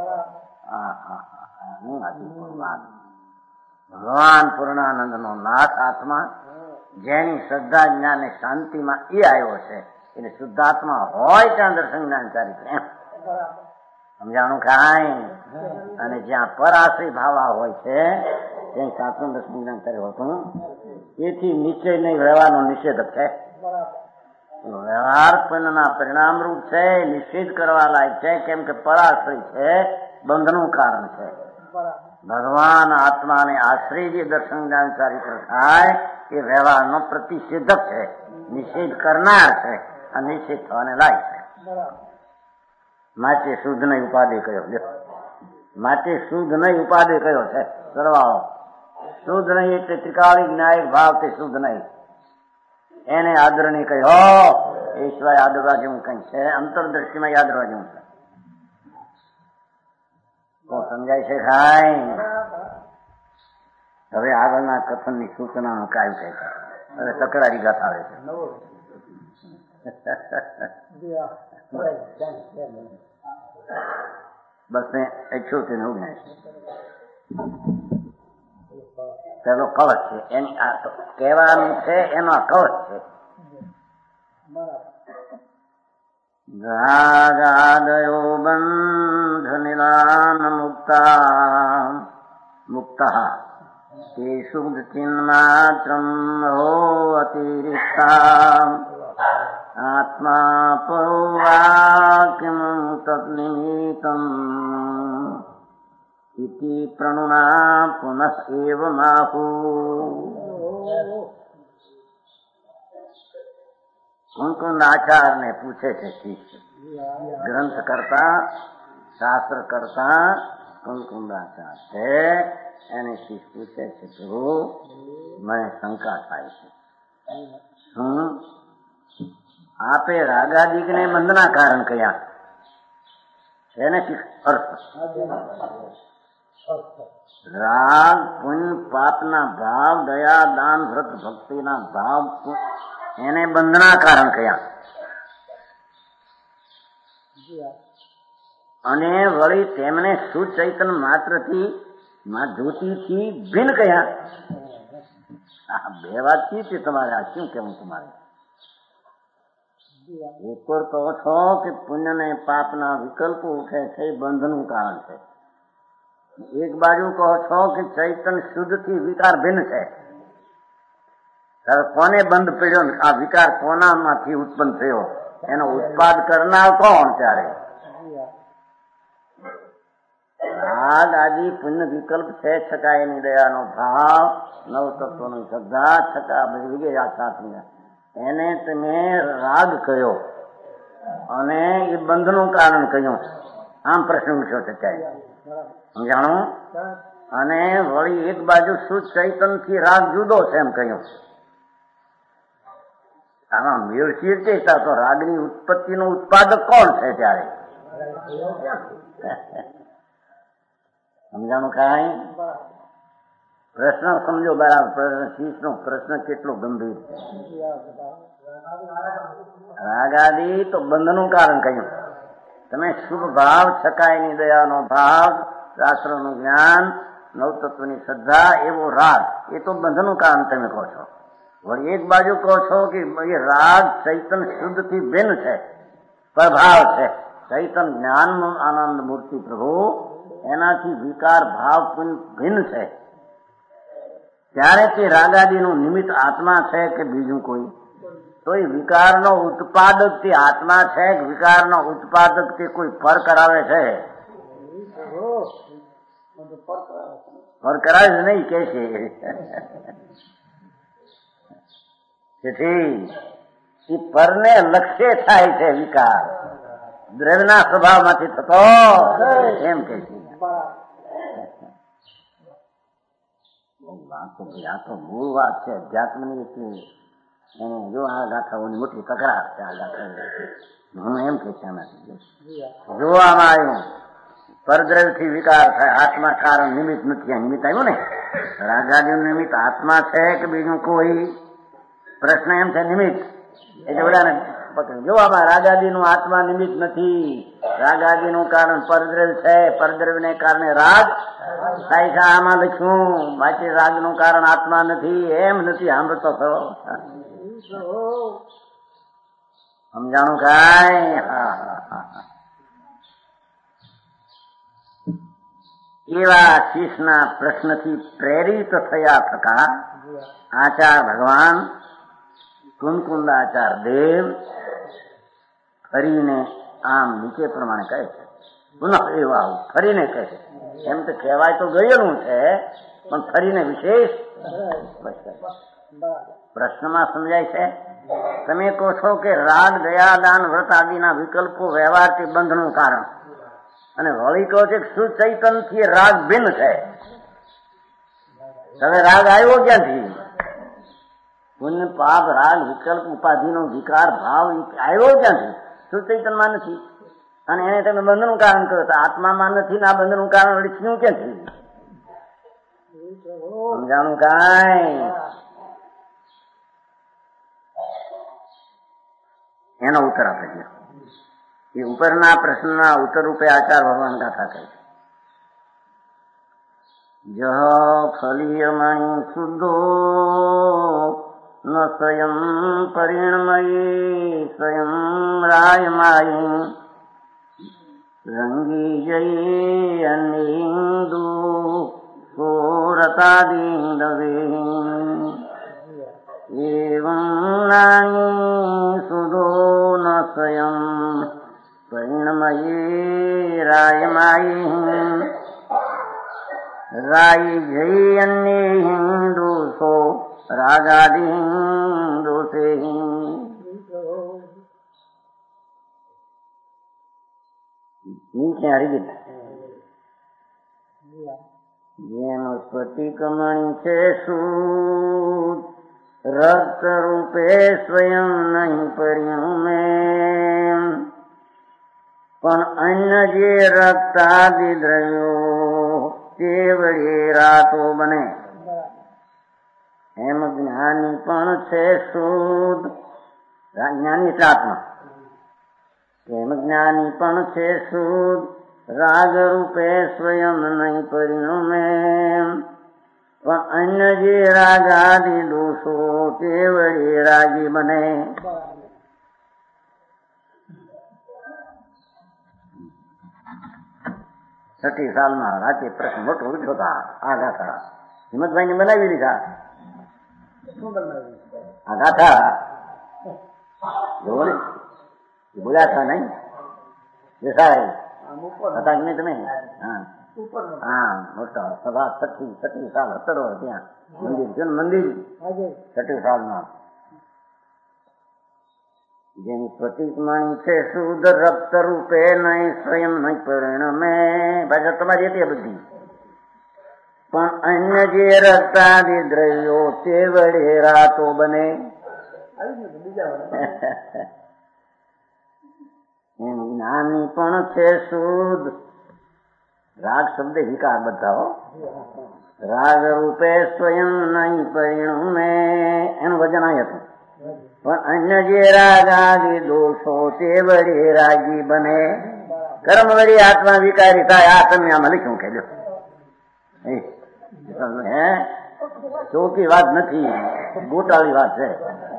Speaker 3: ભગવાન પૂર્ણાનંદ નો નાથ આત્મા જેની શ્રદ્ધા જ્ઞાન ને શાંતિમાં એ આવ્યો છે, એટલે શુદ્ધાત્મા હોય ત્યાં દર્શન જ્ઞાન ચારિત્ર એમ સમજાણું કાંઈ? અને જ્યાં પરાશ્રય ભાવા હોય છે ત્યાં સાચું દર્શન જ્ઞાન ચારિત્ર હોતું. તેથી નિશ્ચય નહીં રહેવાનો નિષેધક છે. વ્યવહાર પુણ્યના પરિણામ રૂપ છે, નિષેધ કરવા લાયક છે, કેમ કે પરાશ્રય છે, બંધનું કારણ છે. ભગવાન આત્માને આશ્રય જે દર્શન જ્ઞાન ચારિત્ર થાય એ વ્યવહારનો પ્રતિષેધક છે, નિષેધ કરનાર છે, અને નિષેધ થવાને લાયક છે. માટે શુદ્ધ નહીં ઉપાધિ કયો, માટે શુદ્ધ નહીં ઉપાધિ કયો છે સરવાળો. શુદ્ધ નહીં એટલે ત્રિકાળી ન્યાયિક ભાવ તે શુદ્ધ નહીં, એને આદરણી કહ્યો. એ સિવાય આદરવા જેવું કઈ છે? અંતરદ્રષ્ટિમાં યાદ કરવા જેવું છે. તો સમજાય છે ખાય? હવે આગળના કથનની સૂચનાનું કાય છે. હવે તકરારી ગાથા આવે છે. બસ ને અઠ્યોતેર ને ઓગણીસ પેલો કવચ છે, એની આ કહેવાનું છે એનો આ કવચ છે. રાગાદયો બંધ નિદાન મુક્તા મુક્તા તે શુદ્ધ ચિન્માત્રમ હો અતિરિક્તા આત્મા પૌવાક્યમ તન્નિમિત્તમ ઇતિ પ્રણુના પુનઃ એવ માહુ. મુકુંદ આચાર્ય પૂછે છે શિષ્ય, ગ્રંથ કરતા શાસ્ત્ર કરતા મુકુંદાચાર્ય છે, એને શિષ્ય પૂછે છે પ્રભુ મને શંકા થાય છે, શું આપે રાગાદિક ને બંધના કારણ કયા છે ને? અર્થ રાગ પુણ્ય પાપના ભાવ, દયા દાન વ્રત ભક્તિના ભાવ, એને બંધના કારણ કયા? અને વળી તેમને સુચૈતન માત્રથી જ્યોતિથી ભિન્ન કયા? આ બે વાત કી છે તમારે? આ શું કેવું તમારે? એક તો કહો છો કે પુણ્ય ને પાપના વિકલ્પો ઉઠે છે એ બંધનું કારણ છે, એક બાજુ કહો છો કે ચૈતન શુદ્ધ થી વિકાર ભિન્ન છે. કોને બંધ પડ્યો? આ વિકાર કોનામાંથી ઉત્પન્ન થયો? એનો ઉત્પાદ કરનાર કોણ? ત્યારે રાગ આદિ પુણ્ય વિકલ્પ છે, છતાં એની દયાનો ભાવ, નવ તત્વની શ્રદ્ધા, છતાં વગેરે સાથે એને તમે રાગ કહ્યો અને એ બંધનું કારણ કહ્યું. આમ પ્રશ્ન પૂછ્યો છે ત્યારે સમજાણું? અને વળી એક બાજુ શુદ્ધ ચૈતન થી રાગ જુદો છે એમ કહ્યું. આમાં મેળશીર છે તો રાગની ઉત્પત્તિ નું ઉત્પાદક કોણ છે? ત્યારે સમજાણું કાંઈ? પ્રશ્ન સમજો બરાબર. શીશ નો પ્રશ્ન કેટલો ગંભીર છે. રાગાદિ તો બંધનું કારણ કહ્યું. તમે શુભ ભાવ, છકાયની દયાનો ભાવ, શાસ્ત્રનું જ્ઞાન, નવતત્વની શ્રદ્ધા, એવો રાગ, એ તો બંધનું કારણ તમે કહો છો. વળી એક બાજુ કહો છો કે એ રાગ ચૈતન શુદ્ધ થી ભિન્ન છે, પ્રભાવ છે. ચૈતન જ્ઞાનનું આનંદ મૂર્તિ પ્રભુ, એનાથી વિકાર ભાવ ભિન્ન છે. ત્યારે તે રાગાદિનું નિમિત્ત આત્મા છે કે બીજું કોઈ? તો એ વિકારનો ઉત્પાદક તે આત્મા છે કે વિકારનો ઉત્પાદક તે કોઈ પર કરાવે છે? और करावे नहीं कैसे તેથી પરને લક્ષ્ય થાય છે વિકાર, દ્રવ્યના સ્વભાવમાંથી થતો એમ કે છે. વાત તો આ તો મૂળ વાત છે અધ્યાત્મની. એટલી એને જો આ ગાથાઓની મોટી તકરાર છે. આ ગાથા હું એમ કે છે આનાથી જોવામાં આવ્યું પરદ્રવ્યથી વિકાર થાય, આત્મા કારણ નિમિત્ત નથી. આ નિમિત્ત આવ્યું ને, રાગાદીનું નિમિત્ત આત્મા છે કે બીજું કોઈ? પ્રશ્ન એમ છે નિમિત્ત. એટલે બધાને જોવામાં રાગાદીનું આત્મા નિમિત્ત નથી. રાગાદીનું કારણ પરદ્રવ્ય છે, પરદ્રવ્યને કારણે રાગ થાય છે. આમાં લખ્યું બાકી રાગનું કારણ આત્મા નથી. એમ નથી સાંભળતો થયો. સમજાણું કાંઈ? એવા શીશના પ્રશ્નથી પ્રેરિત થયા થતા આચાર ભગવાન કુંકુંદાચાર દેવ ફરીને આમ નીચે પ્રમાણે કહે છે. પુનઃ એવા આવું ફરીને કહે છે. એમ તો કહેવાય તો ગયેલું છે પણ ફરીને વિશેષ પ્રશ્નમાં સમજાય છે. તમે કહો છો કે રાગ, દયા, દાન, વ્રત આદિના વિકલ્પો વ્યવહારથી બંધનું કારણ, અને વળી કહો છે કે સુચૈતન થી રાગ ભિન્ન છે. હવે રાગ આવ્યો ક્યાંથી? પુણ્ય પાપ રાગ વિકલ્પ ઉપાધિનો વિકાર ભાવ આવ્યો ક્યાંથી? સુચૈતનમાં નથી. અને એને તમે બંધનું કારણ કહો તો આત્મામાં નથી ને આ બંધનું કારણ વળી થયું ક્યાંથી? સમજાણું કાંઈ? એનો ઉત્તર આપે છે. એ ઉપરના પ્રશ્નના ઉત્તર રૂપે આચાર ભગવાન ગાથા કહે છે. જ ફલિયમણી શુદ્ધો ન સ્વયં પરિણમયી સ્વયં રાયમાયી રંગી જઈ અનિંદુ સોરતાદિંદવે એવં નાની સુધો ન સ્વયં પરિણમયી રાયમાયી રાય જઈ અન્ય હિન્દુ સો રાગાદિ હિન્દુ સે. નીચે હરી ગીત જેમ સ્ફટિકમણી છે શુદ્ધ રક્ત રૂપે સ્વયં નહીં પરિણમે, પણ અન્ય જે રક્તાદિ દ્રવ્યો તે વળી રાતો બને. એમ જ્ઞાની પણ છે શુદ્ધ, જ્ઞાની એટલે આત્મા. એમ જ્ઞાની પણ છે શુદ્ધ રાગ રૂપે સ્વયં નહીં પરિણમે, પણ અન્ય જે રાગાદિ દોષો તે વળી રાગી બને. છઠ્ઠી સાલમાં રાતે પ્રશ્ન મોટો ઉઠ્યો હતા. આ ગાથા હિંમતભાઈ ને બનાવી લીધા. આ ગાથા જોવો ને, બોલ્યા હતા નહીં દેસાઈ હતા કે નહીં તમે? હા હા મોટા સભા છઠ્ઠી છઠ્ઠી સાલ સત્તર વર્ષ ત્યાં મંદિર છે ને, મંદિર છઠ્ઠી સાલમાં. જેમ પ્રતિકમણી છે શુદ્ધ રક્ત રૂપે નહીં સ્વયં નહીં પરિણમે. ભાષા તમારી હતી બધી, પણ અન્ય જે રક્તાદિ દ્રવ્યો તે વડે રાતો બને. એમ જ્ઞાની પણ છે શુદ્ધ. રાગ શબ્દ વિકાર બધા હો. રાગ રૂપે સ્વયં નહીં પરિણમે એનું વજન આ હતું. પણ અન્ય જે રાગાદિ દોષો તે વળી રાગી બને. કર્મ વળી આત્મા વિકારી થાય. આ તમે આમાં લખ્યું કે હે ચોખ્ખી વાત નથી, ગોટાળી વાત છે.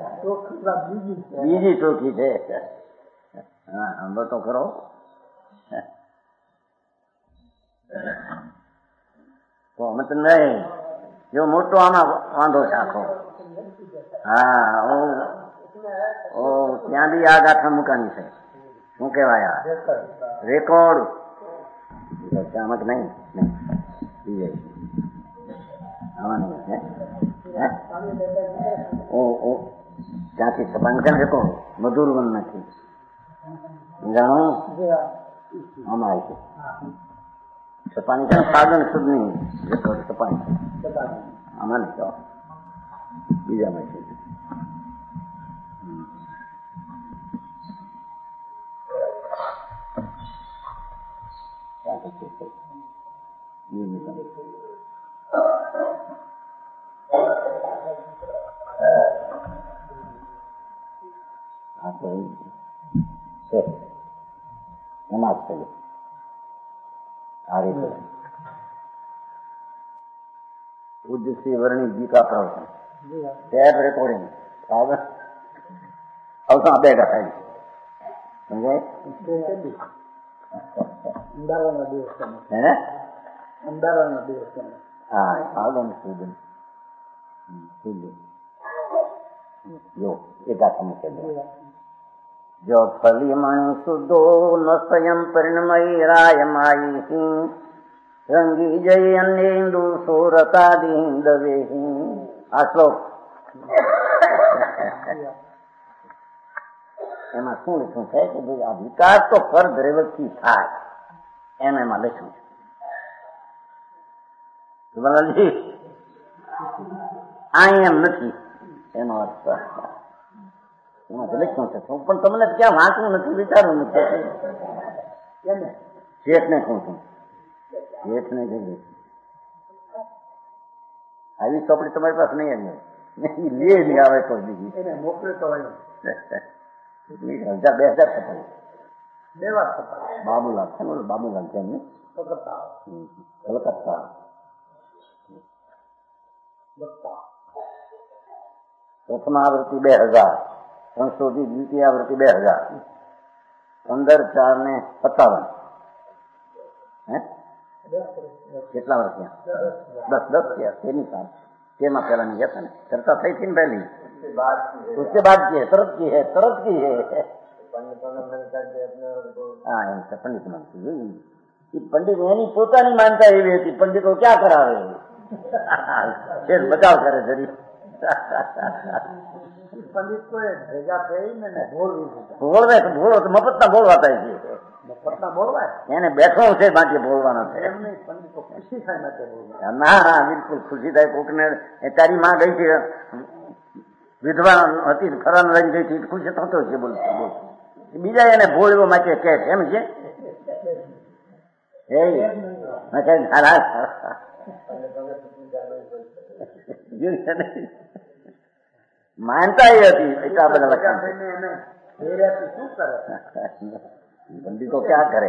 Speaker 3: બીજી ચોખ્ખી છે. હા સાંભળો તો ખરો. તો મત નહીં જો મોટો આમાં વાંધો છે આખો. હા ઓ ત્યાં બી આ ગાથા મૂકાની છે. શું કેવાય? રેકોર્ડ આમાં કે નહીં નહીં આમાં નહીં હે ઓ ઓ ત્યાંથી સપાન કરી શકો મધુર વન નથી જાણો આમાં આવી છે સપાની કાંઈ સાધન શુદ્ધ નહીં સપાની આમાં નહીં કહો બીજામાં છે નમાજ કરી આ રીતે પૂજ્ય શ્રી વર્ણી જી કા પ્રવચન ટેપ રેકોર્ડિંગ હવે તો આ બેઠા થાય સમજાય અમદાવાદના દિવસ હે અમદાવાદના દિવસ હા સાધન સુધન સુધન જો એ ગાથા મૂકે જો ફલિમણ સુધો ન સ્વયં પરિણમય રાયમાઈ સિંહ રંગી જય અન્યેન્દુ સોરતાદિંદવે આ શ્લોક એમાં શું લખ્યું છે કે ભાઈ આ વિકાસ તો પર દ્રેવથી થાય એમ એમાં લખ્યું છે બલાજી આ એમ નથી એનો અર્થ એમાં તો લખ્યું છે પણ તમને ક્યાં વાંચવું નથી વિચારવું નથી શેઠને કહું છું શેઠને કહીએ આવી ચોપડી તમારી પાસે નહીં એમ લે નહીં આવે તો બીજી મોકલે તો હજાર બે હજાર થતા બે વાર થતા બાબુલાલ છે ને બાબુલાલ છે એમને કલકત્તા પ્રથમાવૃત્તિ બે હજાર સંશોધિત દ્વિતીયાવૃત્તિ બે હજાર પંદર ચાર ને સત્તાવન હે કેટલા વર્ષ થયા દસ દસ થયા તેની સાથ તેમાં પહેલા ની ગયા ને ચર્ચા થઈ હતી ને પહેલી उसके बाद की है तरत की है तरत की है હા એમ છે પંડિત માનતી એ પંડિત એની પોતાની માનતા એવી હતી પંડિતો ક્યાં કરાવે છે બચાવ કરે જરી પંડિત તો ભેગા થઈને ભોળવે ભોળો તો મફતના બોલવા થાય છે મફતના બોલવાય એને બેઠો છે બાકી બોલવાનો છે એમ નહીં પંડિતો ખુશી થાય માટે બોલવા ના હા બિલકુલ ખુશી થાય કોકને તારી માં ગઈ છે વિધવા હતી ખરાન લઈને ગઈ હતી ખુશી થતો છે બોલ બીજા એને ભોળવો માટે કે છે એમ છે માનતા એ હતી એટલા બધા લખાણ શું કરે પંડિતો ક્યાં કરે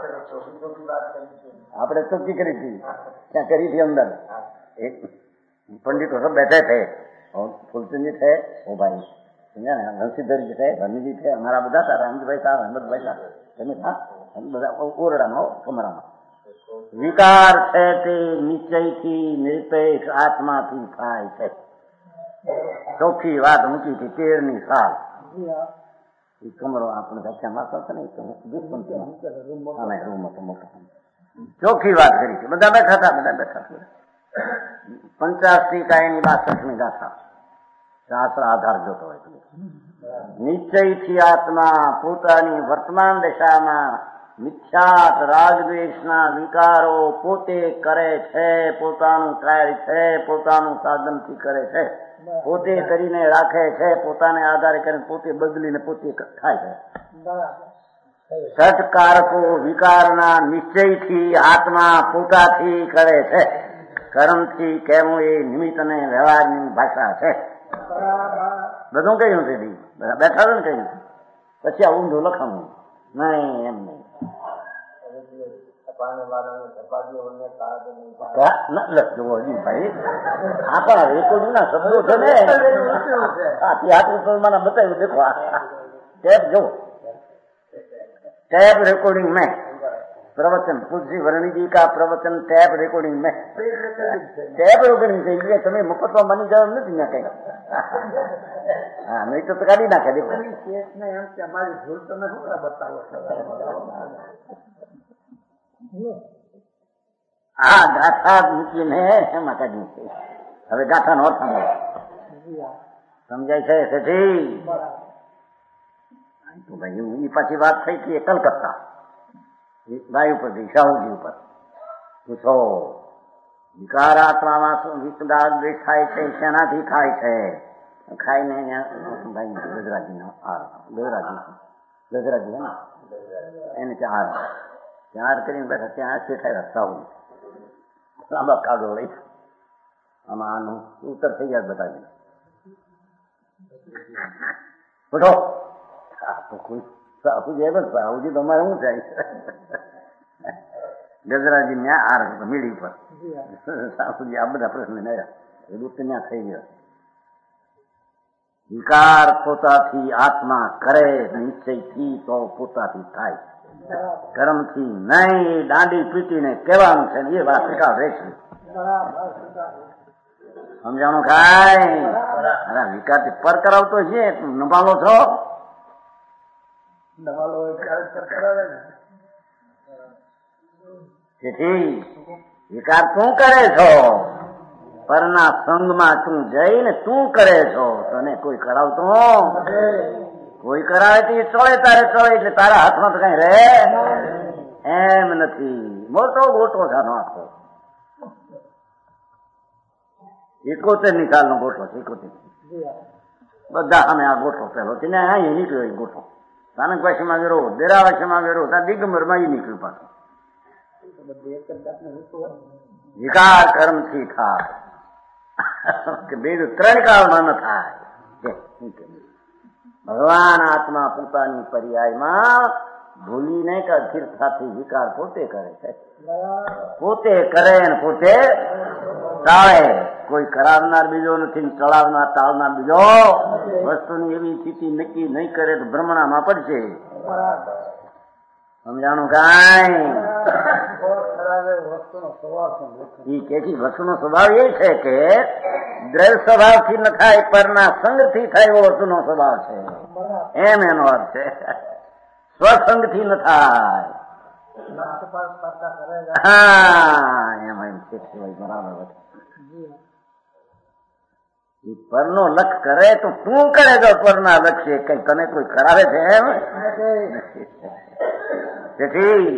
Speaker 3: આપણે ચોખ્ખી કરી હતી ત્યાં કરી હતી અંદર એક पंडित सब बैठे थे और फुलचंद जी थे वो भाई समझा ना हंसीधर जी थे धनी जी थे हमारा બધા था रामजी भाई साहब अहमद भाई साहब તમે था हम બધા ઓરડામાં કમરામાં વિકાર છે તે નિશ્ચયથી નિરપેક્ષ આત્માથી થાય છે ચોખ્ખી વાત મૂકી હતી તેરની સાલ એ કમરો આપણે કક્ષામાં હતો ને અમે રૂમ હતો મોટો ચોખ્ખી વાત કરી છે બધા બેઠા હતા બધા બેઠા હતા પંચાસી કાયની બાસઠની ગાથા શાસ્ત્ર આધાર જોતો હોય નિશ્ચયથી આત્મા પોતાની વર્તમાન દશામાં મિથ્યાત રાગદ્વેષના વિકારો પોતે કરે છે પોતાનું કાર્ય છે પોતાનું સાધનથી કરે છે પોતે કરીને રાખે છે પોતાને આધારે કરીને પોતે બદલીને પોતે થાય છે સત્કારકો વિકારના નિશ્ચયથી આત્મા પોતાથી કરે છે કર્મથી કહેવું એ નિમિત્ત અને વ્યવહારની ભાષા છે બધું કહ્યું છે બેઠા ને કહ્યું પછી આ ઊંધું લખવાનું નહીં એમ નહીં ભાઈ આપણા રેકોર્ડિંગ ના શબ્દો છે ને મને બતાવ્યું દેખો ટેપ જો ટેપ રેકોર્ડિંગ મેં प्रवचन पूज्य वर्णी जी का प्रवचन टैप रिकॉर्डिंग में टैप रिकॉर्डिंग चाहिए तुम्हें मुफ्त में मनी जरूर नहीं दुनिया कहीं हाँ नहीं तो गाड़ी ना कह देखो हमारी भूल तो मैं बताओ આ ગાથા મૂકીને એમાં કાઢી છે. હવે ગાથાનો અર્થ સમજાય છે સેઠી? તો ભાઈ એ પાછી વાત થઈ હતી કલકત્તા ભાઈ ઉપર શાહુજી ઉપર પૂછો વિકાર આત્મામાં શું વિકદાર થાય છે, શેનાથી થાય છે? ખાઈને ભાઈ ગજરાજી ગજરાજી ગજરાજી હે ને એને ત્યાં હાર ત્યાં હાર કરીને બેઠા ત્યાં શેઠાય શાહુજી લાંબા કાગળ લઈ આમાં આનું ઉત્તર થઈ ગયા બતાવી ઉઠો. તો કોઈ સાહુજી એમ જ સાહુજી તમારે શું થાય? ગજરાજી ન્યા આર મીડી પર સાહુજી આ બધા પ્રશ્ન નયા એવું ત્યાં થઈ ગયો. વિકાર પોતાથી આત્મા કરે, નિશ્ચયથી તો પોતાથી થાય, કર્મથી નહીં. દાંડી પીટીને કહેવાનું છે ને એ વાત વિકાર રહેશે. સમજાણું ખાય? વિકારથી પર કરાવતો છે નભાલો છો. તેથી વિકાર તું કરે છો, પરના સંગમાં તું જઈને તું કરે છો. તને કોઈ કરાવતો કોઈ કરાવે તો ચડે તારે ચડે એટલે તારા હાથમાં તો કઈ રહે એમ નથી. મોટો ગોટો થાનો આખો એકોતેર ની સાલ નો ગોઠો છે. એકોતેર બધા અમે આ ગોઠો પેલો તેને અહીં નીકળ્યો એ ગોઠો. સ્થાનક ભાષામાં વેરો, દેરા ભાષામાં વેરો, ત્યાં દિગંબર માં નીકળ્યું પાછું. વિકાર કર્મથી થાય કે બીજું ત્રણ કાળમાં ન થાય. ભગવાન આત્મા પોતાની પર્યાયમાં ભૂલી નહીં કે અધિરતાથી વિકાર પોતે કરે છે. પોતે કરે ને પોતે ટાળે. કોઈ કરાવનાર બીજો નથી, ચડાવનાર ટાળનાર બીજો. વસ્તુની એવી સ્થિતિ નક્કી નહીં કરે તો ભ્રમણામાં પડશે. સમજાણું કાંઈ? એ કે વસ્તુનો સ્વભાવ એ છે કે દ્રવ્ય સ્વભાવથી ન થાય, પરના સંગથી થાય એવો વસ્તુનો સ્વભાવ છે. એમ એનો અર્થ છે. સ્વસંગથી ન થાય. હા એમ એમ છે બરાબર. એ પરનો લક્ષ કરે તો તું કરે જો પરના લક્ષ્ય કઈ તને કોઈ કરાવે છે એમ? તેથી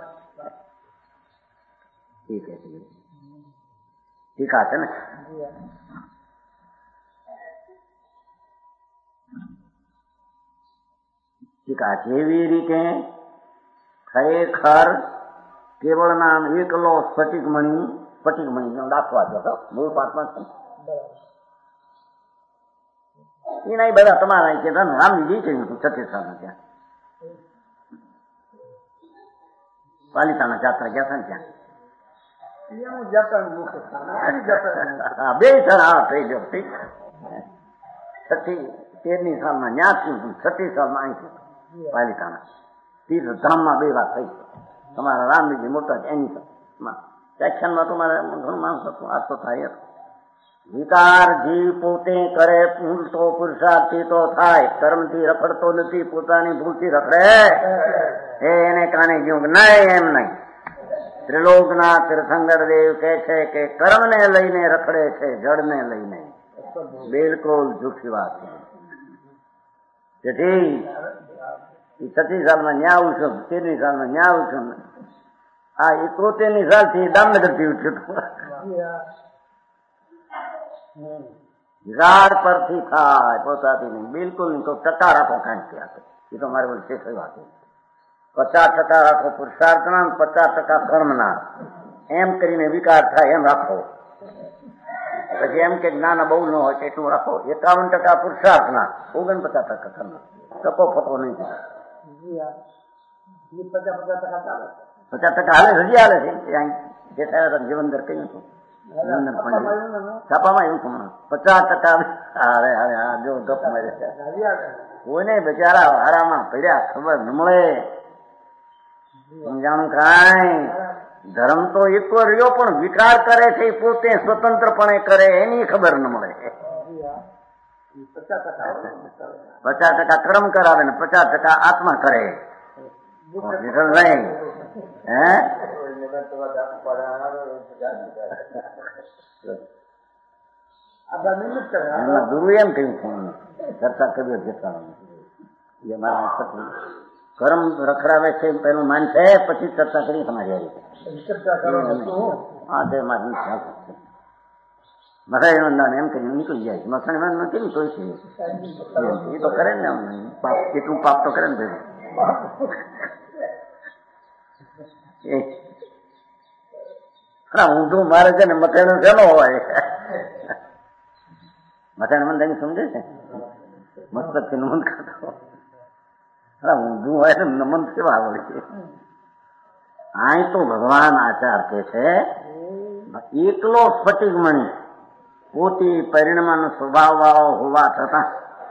Speaker 3: ટીકા છે ને ટીકા જેવી રીતે ખરેખર કેવળ નામ એકલો સ્ફટિકમણી સ્ફટિકમણી નો દાખવા હતો મૂળ પાઠમાં છે. એના બધા તમારા છે રામજી છે છત્તીસગઢ ત્યાં પાલિતાના જાત્રા ગયા છે ને ત્યાં બે જણા થઈ ગયો. છઠ્ઠી તેરની સાલમાં ન્યા થયું, છઠ્ઠી સાલમાં અહીં થયું પાલિતાના તીર્થ ધામમાં બે વાત થઈ. તમારા રામજી મોટા એની વ્યાખ્યાનમાં તમારે ઘણું માણસ હતું. આ તો થાય વિકાર જીવ પોતે કરે તો પુરુષાર્થી તો થાય, કર્મથી રખડતો નથી, પોતાની ભૂલથી રખડે એને કાને ગયું કે નહીં એમ નહીં. ત્રિલોકના તીર્થંકર દેવ કહે છે કે કર્મને લઈને રખડે છે, જળને લઈને. બિલકુલ જૂઠી વાત છે. તેથી છત્રીસ સાલમાં ન્યા ઉઠ્યો, તેરની સાલમાં ન્યા ઉઠ્યો. આ એકોતેરની સાલ થી દામનગર થી ઉઠ્યું. વિકાર પરથી થાય, પોતાથી નહીં. બિલકુલ નહીં. તો ટકા રાખો કાંઈ આપે એ તો મારે બોલ શેખ વાત. પચાસ ટકા રાખો પુરુષાર્થના, પચાસ ટકા કર્મના. એમ કરીને વિકાર થાય એમ રાખો. પછી એમ કે જ્ઞાન બહુ ન હોય એટલું રાખો. એકાવન ટકા પુરુષાર્થના, ઓગણપચાસ ટકા કર્મ. ટકો ફકો નહીં થાય. પચાસ ટકા હાલે હજી હાલે છે. જે થયા જીવનદર કહ્યું હતું છાપામાં એવું સમણ પચાસ ટકા અરે અરે હા જો ગપ મારે કોઈને બચારા હારામાં પડ્યા ખબર ન મળે. સમજાણું કાંઈ? ધર્મ તો એક રહ્યો પણ વિકાર કરે છે પોતે સ્વતંત્રપણે કરે એની ખબર ન મળે. પચાસ ટકા કર્મ કરાવે ને પચાસ ટકા આત્મા કરે. નહીં હે ગુરુ એમ કહ્યું ચર્ચા કરી જેટલા મારા કર્મ રખડાવે છે પેલું માન છે, પછી ચર્ચા કરી તમારી હા તે મારી મસાઈ એમ કરી નીકળી જાય છે. મસાણી માં નથી ને તોય છે એ તો કરે ને પાપ, એટલું પાપ તો કરે ને ભેગું. ઊંધું મારે છે ને મથાણું શેનો હોય? મથાણ મને સમજે છે મસ્તક થી નમન કરતો. ઊંધું હોય ને નમન કેવા આવડે છે? આ તો ભગવાન આચાર કે છે એકલો સ્ફટિક મણી પોતે પરિણમન સ્વભાવ વાળો હોવા છતાં,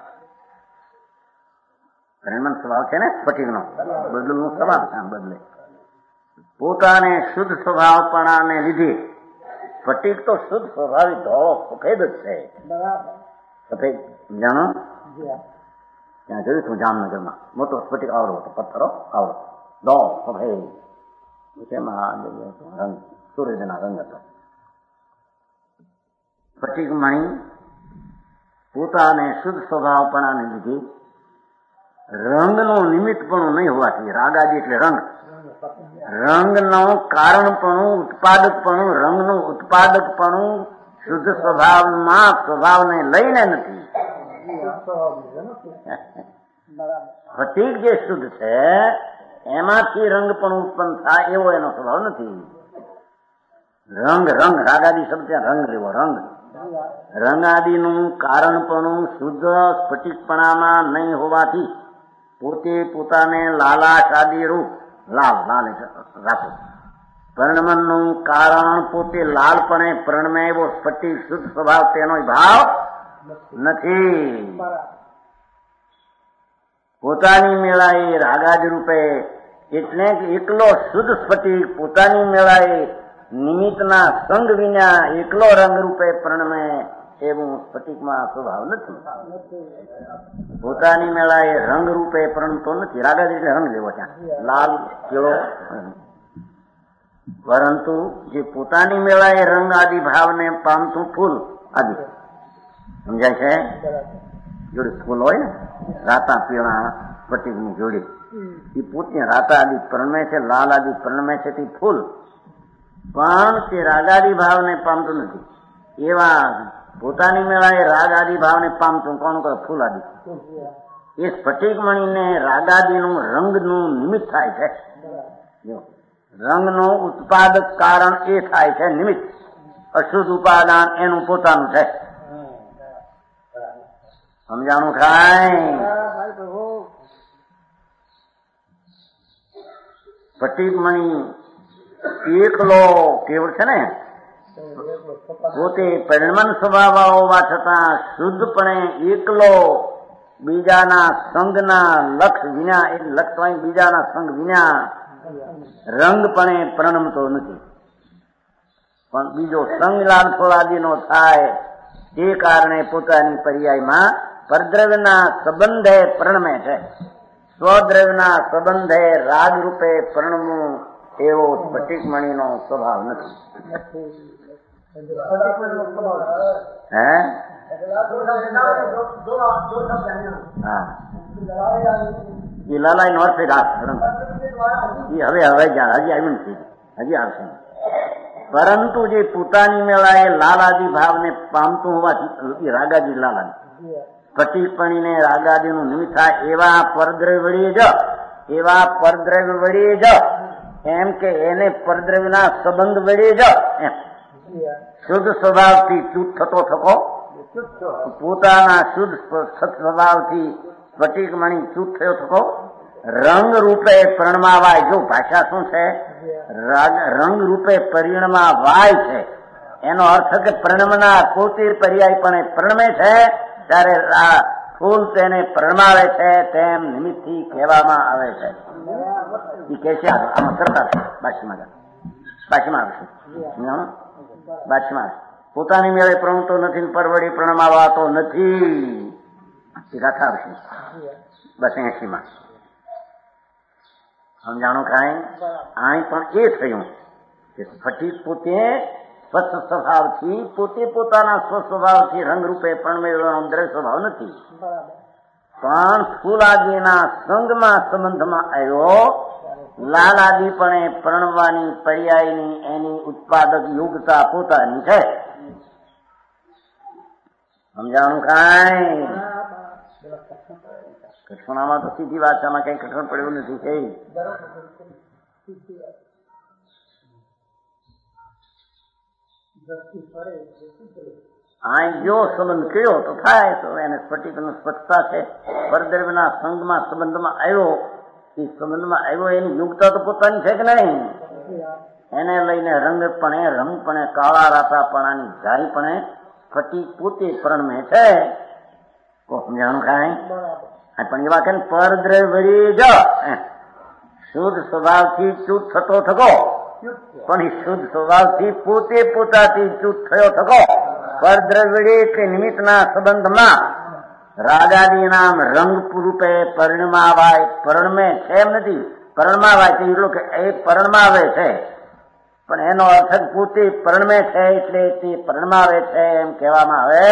Speaker 3: પરિણમન સ્વભાવ છે ને સ્ફટિક નો, બદલનું સ્વભાવ બદલે, પોતાને શુદ્ધ સ્વભાવપણાને લીધે સ્ફટિક તો શુદ્ધ સ્વભાવિક ધોળો સફેદ જ છે. સફેદ જાણો ત્યાં જોયું છું જામનગરમાં મોટો સ્ફટિક આવડો હતો, પથ્થરો આવડો ધોળો સફેદ, તેમાં રંગ સૂર્યના રંગ હતો. સ્ફટિક મણી પોતાને શુદ્ધ સ્વભાવપણાને લીધે રંગનું નિમિત્તપણું નહીં હોવાથી, રાગાદી એટલે રંગ, રંગનું કારણપણું ઉત્પાદકપણું, રંગનું ઉત્પાદકપણું શુદ્ધ સ્વભાવમાં સ્વભાવને લઈને નથી. સ્ફટિક જે શુદ્ધ છે એમાંથી રંગ પણ ઉત્પન્ન થાય એવો એનો સ્વભાવ નથી. રંગ રંગ રાગાદી શબ્દ રંગ લેવો, રંગ રંગાદીનું કારણપણું શુદ્ધ સ્ફટિકપણામાં નહીં હોવાથી પોતે પોતાને લાલાશાદી રૂપ લાલ લાલ રાખો. પરિણમનનું કારણ પોતે લાલપણે પરિણમે એવો સ્ફટિક શુદ્ધ સ્વભાવ તેનો ભાવ નથી. પોતાની મેળાએ રાગાદી રૂપે એટલે કે એકલો શુદ્ધ સ્ફટિક પોતાની મેળાએ નિમિત્તના સંગ વિના એકલો રંગ રૂપે પરિણમે એવું સ્ફટિકમાં સ્વભાવ નથી. પોતાની મેળાએ રંગ રૂપે પરિણમતો નથી. રાગાદી એટલે રંગ લેવો, ત્યાં લાલ કેળો, પરંતુ જે પોતાની મેળાએ રંગ આદિ ભાવને પામતું ફૂલ આદિ સમજાય છે. જોડે ફૂલ હોય ને રાતા પીળા સ્ફટિકની જોડે, એ પોતે રાતા આદિ પ્રણમે છે, લાલ આદિ પ્રણમે છે તે ફૂલ, પણ તે રાગાદી ભાવને પામતું નથી. એવા પોતાની મેળાએ રાગ આદિ ભાવને પામતું કોણ કરે? ફૂલ આદિ. એ સ્ફટિક મણીને રાગાદીનું રંગનું નિમિત્ત થાય છે. રંગનું ઉત્પાદક કારણ એ થાય છે નિમિત્ત, અશુદ્ધ ઉપાદાન એનું પોતાનું છે. સમજાણું ખાય? સ્ફટિક મણી એકલો કેવળ છે ને, પોતે પરિણમન સ્વભાવ હોવા છતાં શુદ્ધપણે એકલો બીજાના સંગના લક્ષ વિના, એ લક્ષ બીજાના સંગ વિના રંગપણે પરિણમતો નથી. પણ બીજો સંગ લાલ ફોલાદીનો થાય તે કારણે પોતાની પર્યાયમાં પરદ્રવ્યના સંબંધે પરિણમે છે. સ્વદ્રવ્યના સંબંધે રાગ રૂપે પરિણમવું એવો સ્ફટિક મણીનો સ્વભાવ નથી. હે હા, એ લાલાઈ નો અર્થ રાસ રંગ એ હવે હવે હજી આવ્યું નથી, હજી આવશે. પરંતુ જે પોતાની મેળાએ લાલાદી ભાવને પામતું હોવાથી રાગાદી લાલાદી સ્ફટિકપણીને રાગાદીનું નિમિત્ત થાય એવા પરદ્રવ્ય વળી જ એવા પરદ્રવ્ય વળી જ એમ કે એને પરદ્રવ્યના સંબંધ વળી જ એમ શુદ્ધ સ્વભાવથી ચૂત થતો થકો, પોતાના શુદ્ધ સ્વભાવથી સ્ફટિકમણી ચૂત થયો થકો રંગ રૂપે પરિણમાવાય. જો ભાષા શું છે? રંગ રૂપે પરિણમાવાય છે. એનો અર્થ કે પરિણમના પોતે પર્યાયપણે પરિણમે છે ત્યારે આ ફૂલ તેને પરિણમાવે છે તેમ નિમિત્તથી કહેવામાં આવે છે. એ કે છે આમાં સરકાર બાશીમાં બાશીમાં આવશે બાશીમાં પોતાની મેળે પ્રણતો નથી, પરવડી પ્રણમાવાતો નથી. એ ગાથા આવશે બસ એસીમાં. સમજાણું ખાય? અહીં પણ એ થયું કે સ્ફટિક પોતે સ્વચ્છ સ્વભાવથી પોતે પોતાના સ્વ સ્વભાવથી રંગરૂપે પરણવેલો દ્રવ્ય સ્વભાવ નથી, પણ ફૂલાદિના સંગમાં સંબંધમાં આવ્યો. લાલાદી પણ પરણવાની પર્યાયની એની ઉત્પાદક યોગ્યતા પોતાની છે. સમજાણું કાંઈ? કઠણામાં તો સીધી વાત છે, આમાં કઈ કઠણ પડ્યું નથી. કઈ આ જો સંબંધ કર્યો તો થાય તો એને સ્ફટિક સ્વચ્છતા છે. પરદ્રવ્યના સંગમાં સંબંધમાં આવ્યો, એ સંબંધમાં આવ્યો એની યોગ્યતા તો પોતાની છે કે નહીં? એને લઈને રંગપણે રંગપણે કાળા રાતાપણાની જારીપણે સ્ફટિક પોતે પરણમે છે. સમજાણું કાંઈ? પણ એવા કે પરદ્રવ્ય જ શુદ્ધ સ્વભાવથી ચૂત થતો થકો, પણ એ શુદ્ધ સ્વભાવથી પોતે પોતાથી ચૂત થયો થકો. પરદ્રવ્ય કે નિમિત્તના સંબંધમાં રાગાદી નામ રંગ રૂપે પરિણમાવાય, પરણમે છે એમ નથી, પરણમાવાય છે એટલું કે એ પરણમાવે છે, પણ એનો અર્થ પોતે પરણમે છે એટલે તે પરણમાવે છે એમ કહેવામાં આવે.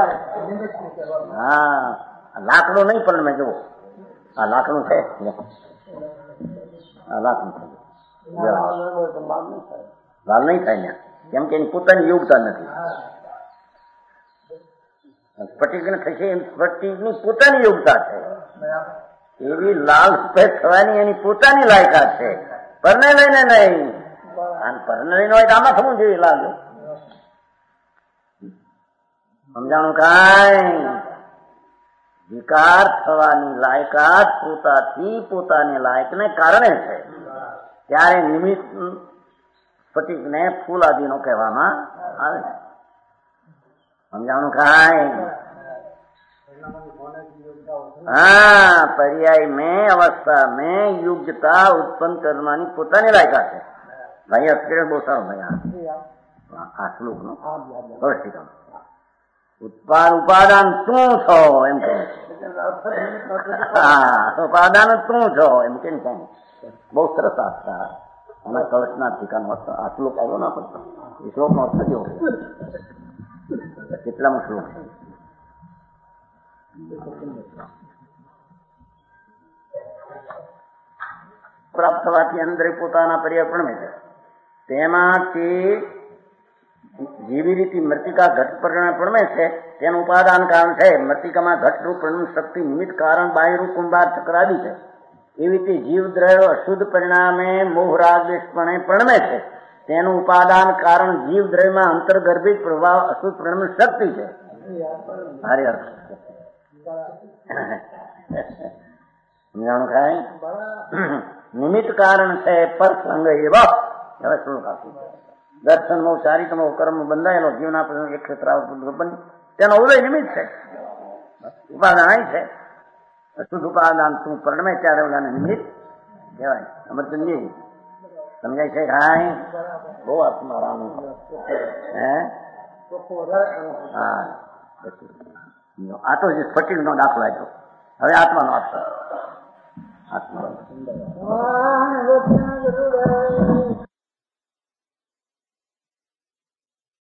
Speaker 3: હા, લાકડું નહીં પરણમે. જુઓ, આ લાકડું છે, આ લાકડું છે, લાલ નહીં થાય કેમ કે એની પોતાની યોગ્યતા નથી. સ્ફટિક થશે એમ સ્ફટિકની પોતાની યોગ્યતા છે, એવી લાલ સફેદ થવાની એની પોતાની લાયકાત છે. પરને લઈને નહીં, પરને લઈને હોય તો આમાં થવું જોઈએ લાલ. સમજાણું કાંઈ? વિકાર થવાની લાયકાત પોતાથી પોતાની લાયકને કારણે છે. ત્યારે નિમિત્ત સ્ફટિકને ફૂલ આદિનો કહેવામાં આવે છે. સમજાણું કાંઈ? હા, पर्याय में अवस्था में योग्यता उत्पन्न करवानी પોતાની લાયકાત છે. ભાઈ અત્યારે બહુ સારું ભાઈ આ શ્લોક નો સ્પષ્ટીકરણ. ઉત્પાદ ઉપાદાન તું છો એમ કહે છે. હા, ઉપાદાન તું છો એમ કે બહુ સરસ આપતા અને કલ્પના ટીકાનો અર્થ આ શ્લોક આવ્યો ના પડતો. એ શ્લોક નો અર્થ કેવો? કેટલામો શ્લોક છે? પ્રાપ્ત થવાથી અંદર પોતાના પર્યાય પરણે છે. તેમાંથી જેવી રીતે મૃતિકા ઘટ પરણે પરણે છે તેનું ઉપાદાન કારણ છે. મૃતિકામાં ઘટરૂપ પરણન શક્તિ નિમિત્ત કારણ બાહ્યરૂપ કુંભાર ચક્રાદી છે. એવી રીતે જીવ દ્રવ્ય અશુદ્ધ પરિણામે મોહરાગેશપણે પરણે છે. તેનું ઉપાદાન કારણ જીવ દ્રવ્યમાં અંતર્ગર્ભિત પ્રભાવ અશુદ્ધ પરિણામ શક્તિ છે. હારે અર્થ સમજાણું કાંઈ? નિમિત્ત કારણ છે પરસંગ એવા. હવે શું કાપી દર્શન નો ચારિત્રનો કર્મ બંધાયેલો જીવના પ્રસંગ એક ક્ષેત્ર તેનો ઉદય નિમિત્ત છે. ઉપાદાન છે શુદ્ધ ઉપાદાન તું પરણમે ત્યારે ઓલાને નિમિત્ત કહેવાય. અમરચંદજી સમજાય છે કાંઈ? બહુ આત્મારામ હે હા. આ તો જે સ્ફટિક નો દાખલો આપ્યો. હવે આત્માનો અર્થ આત્મા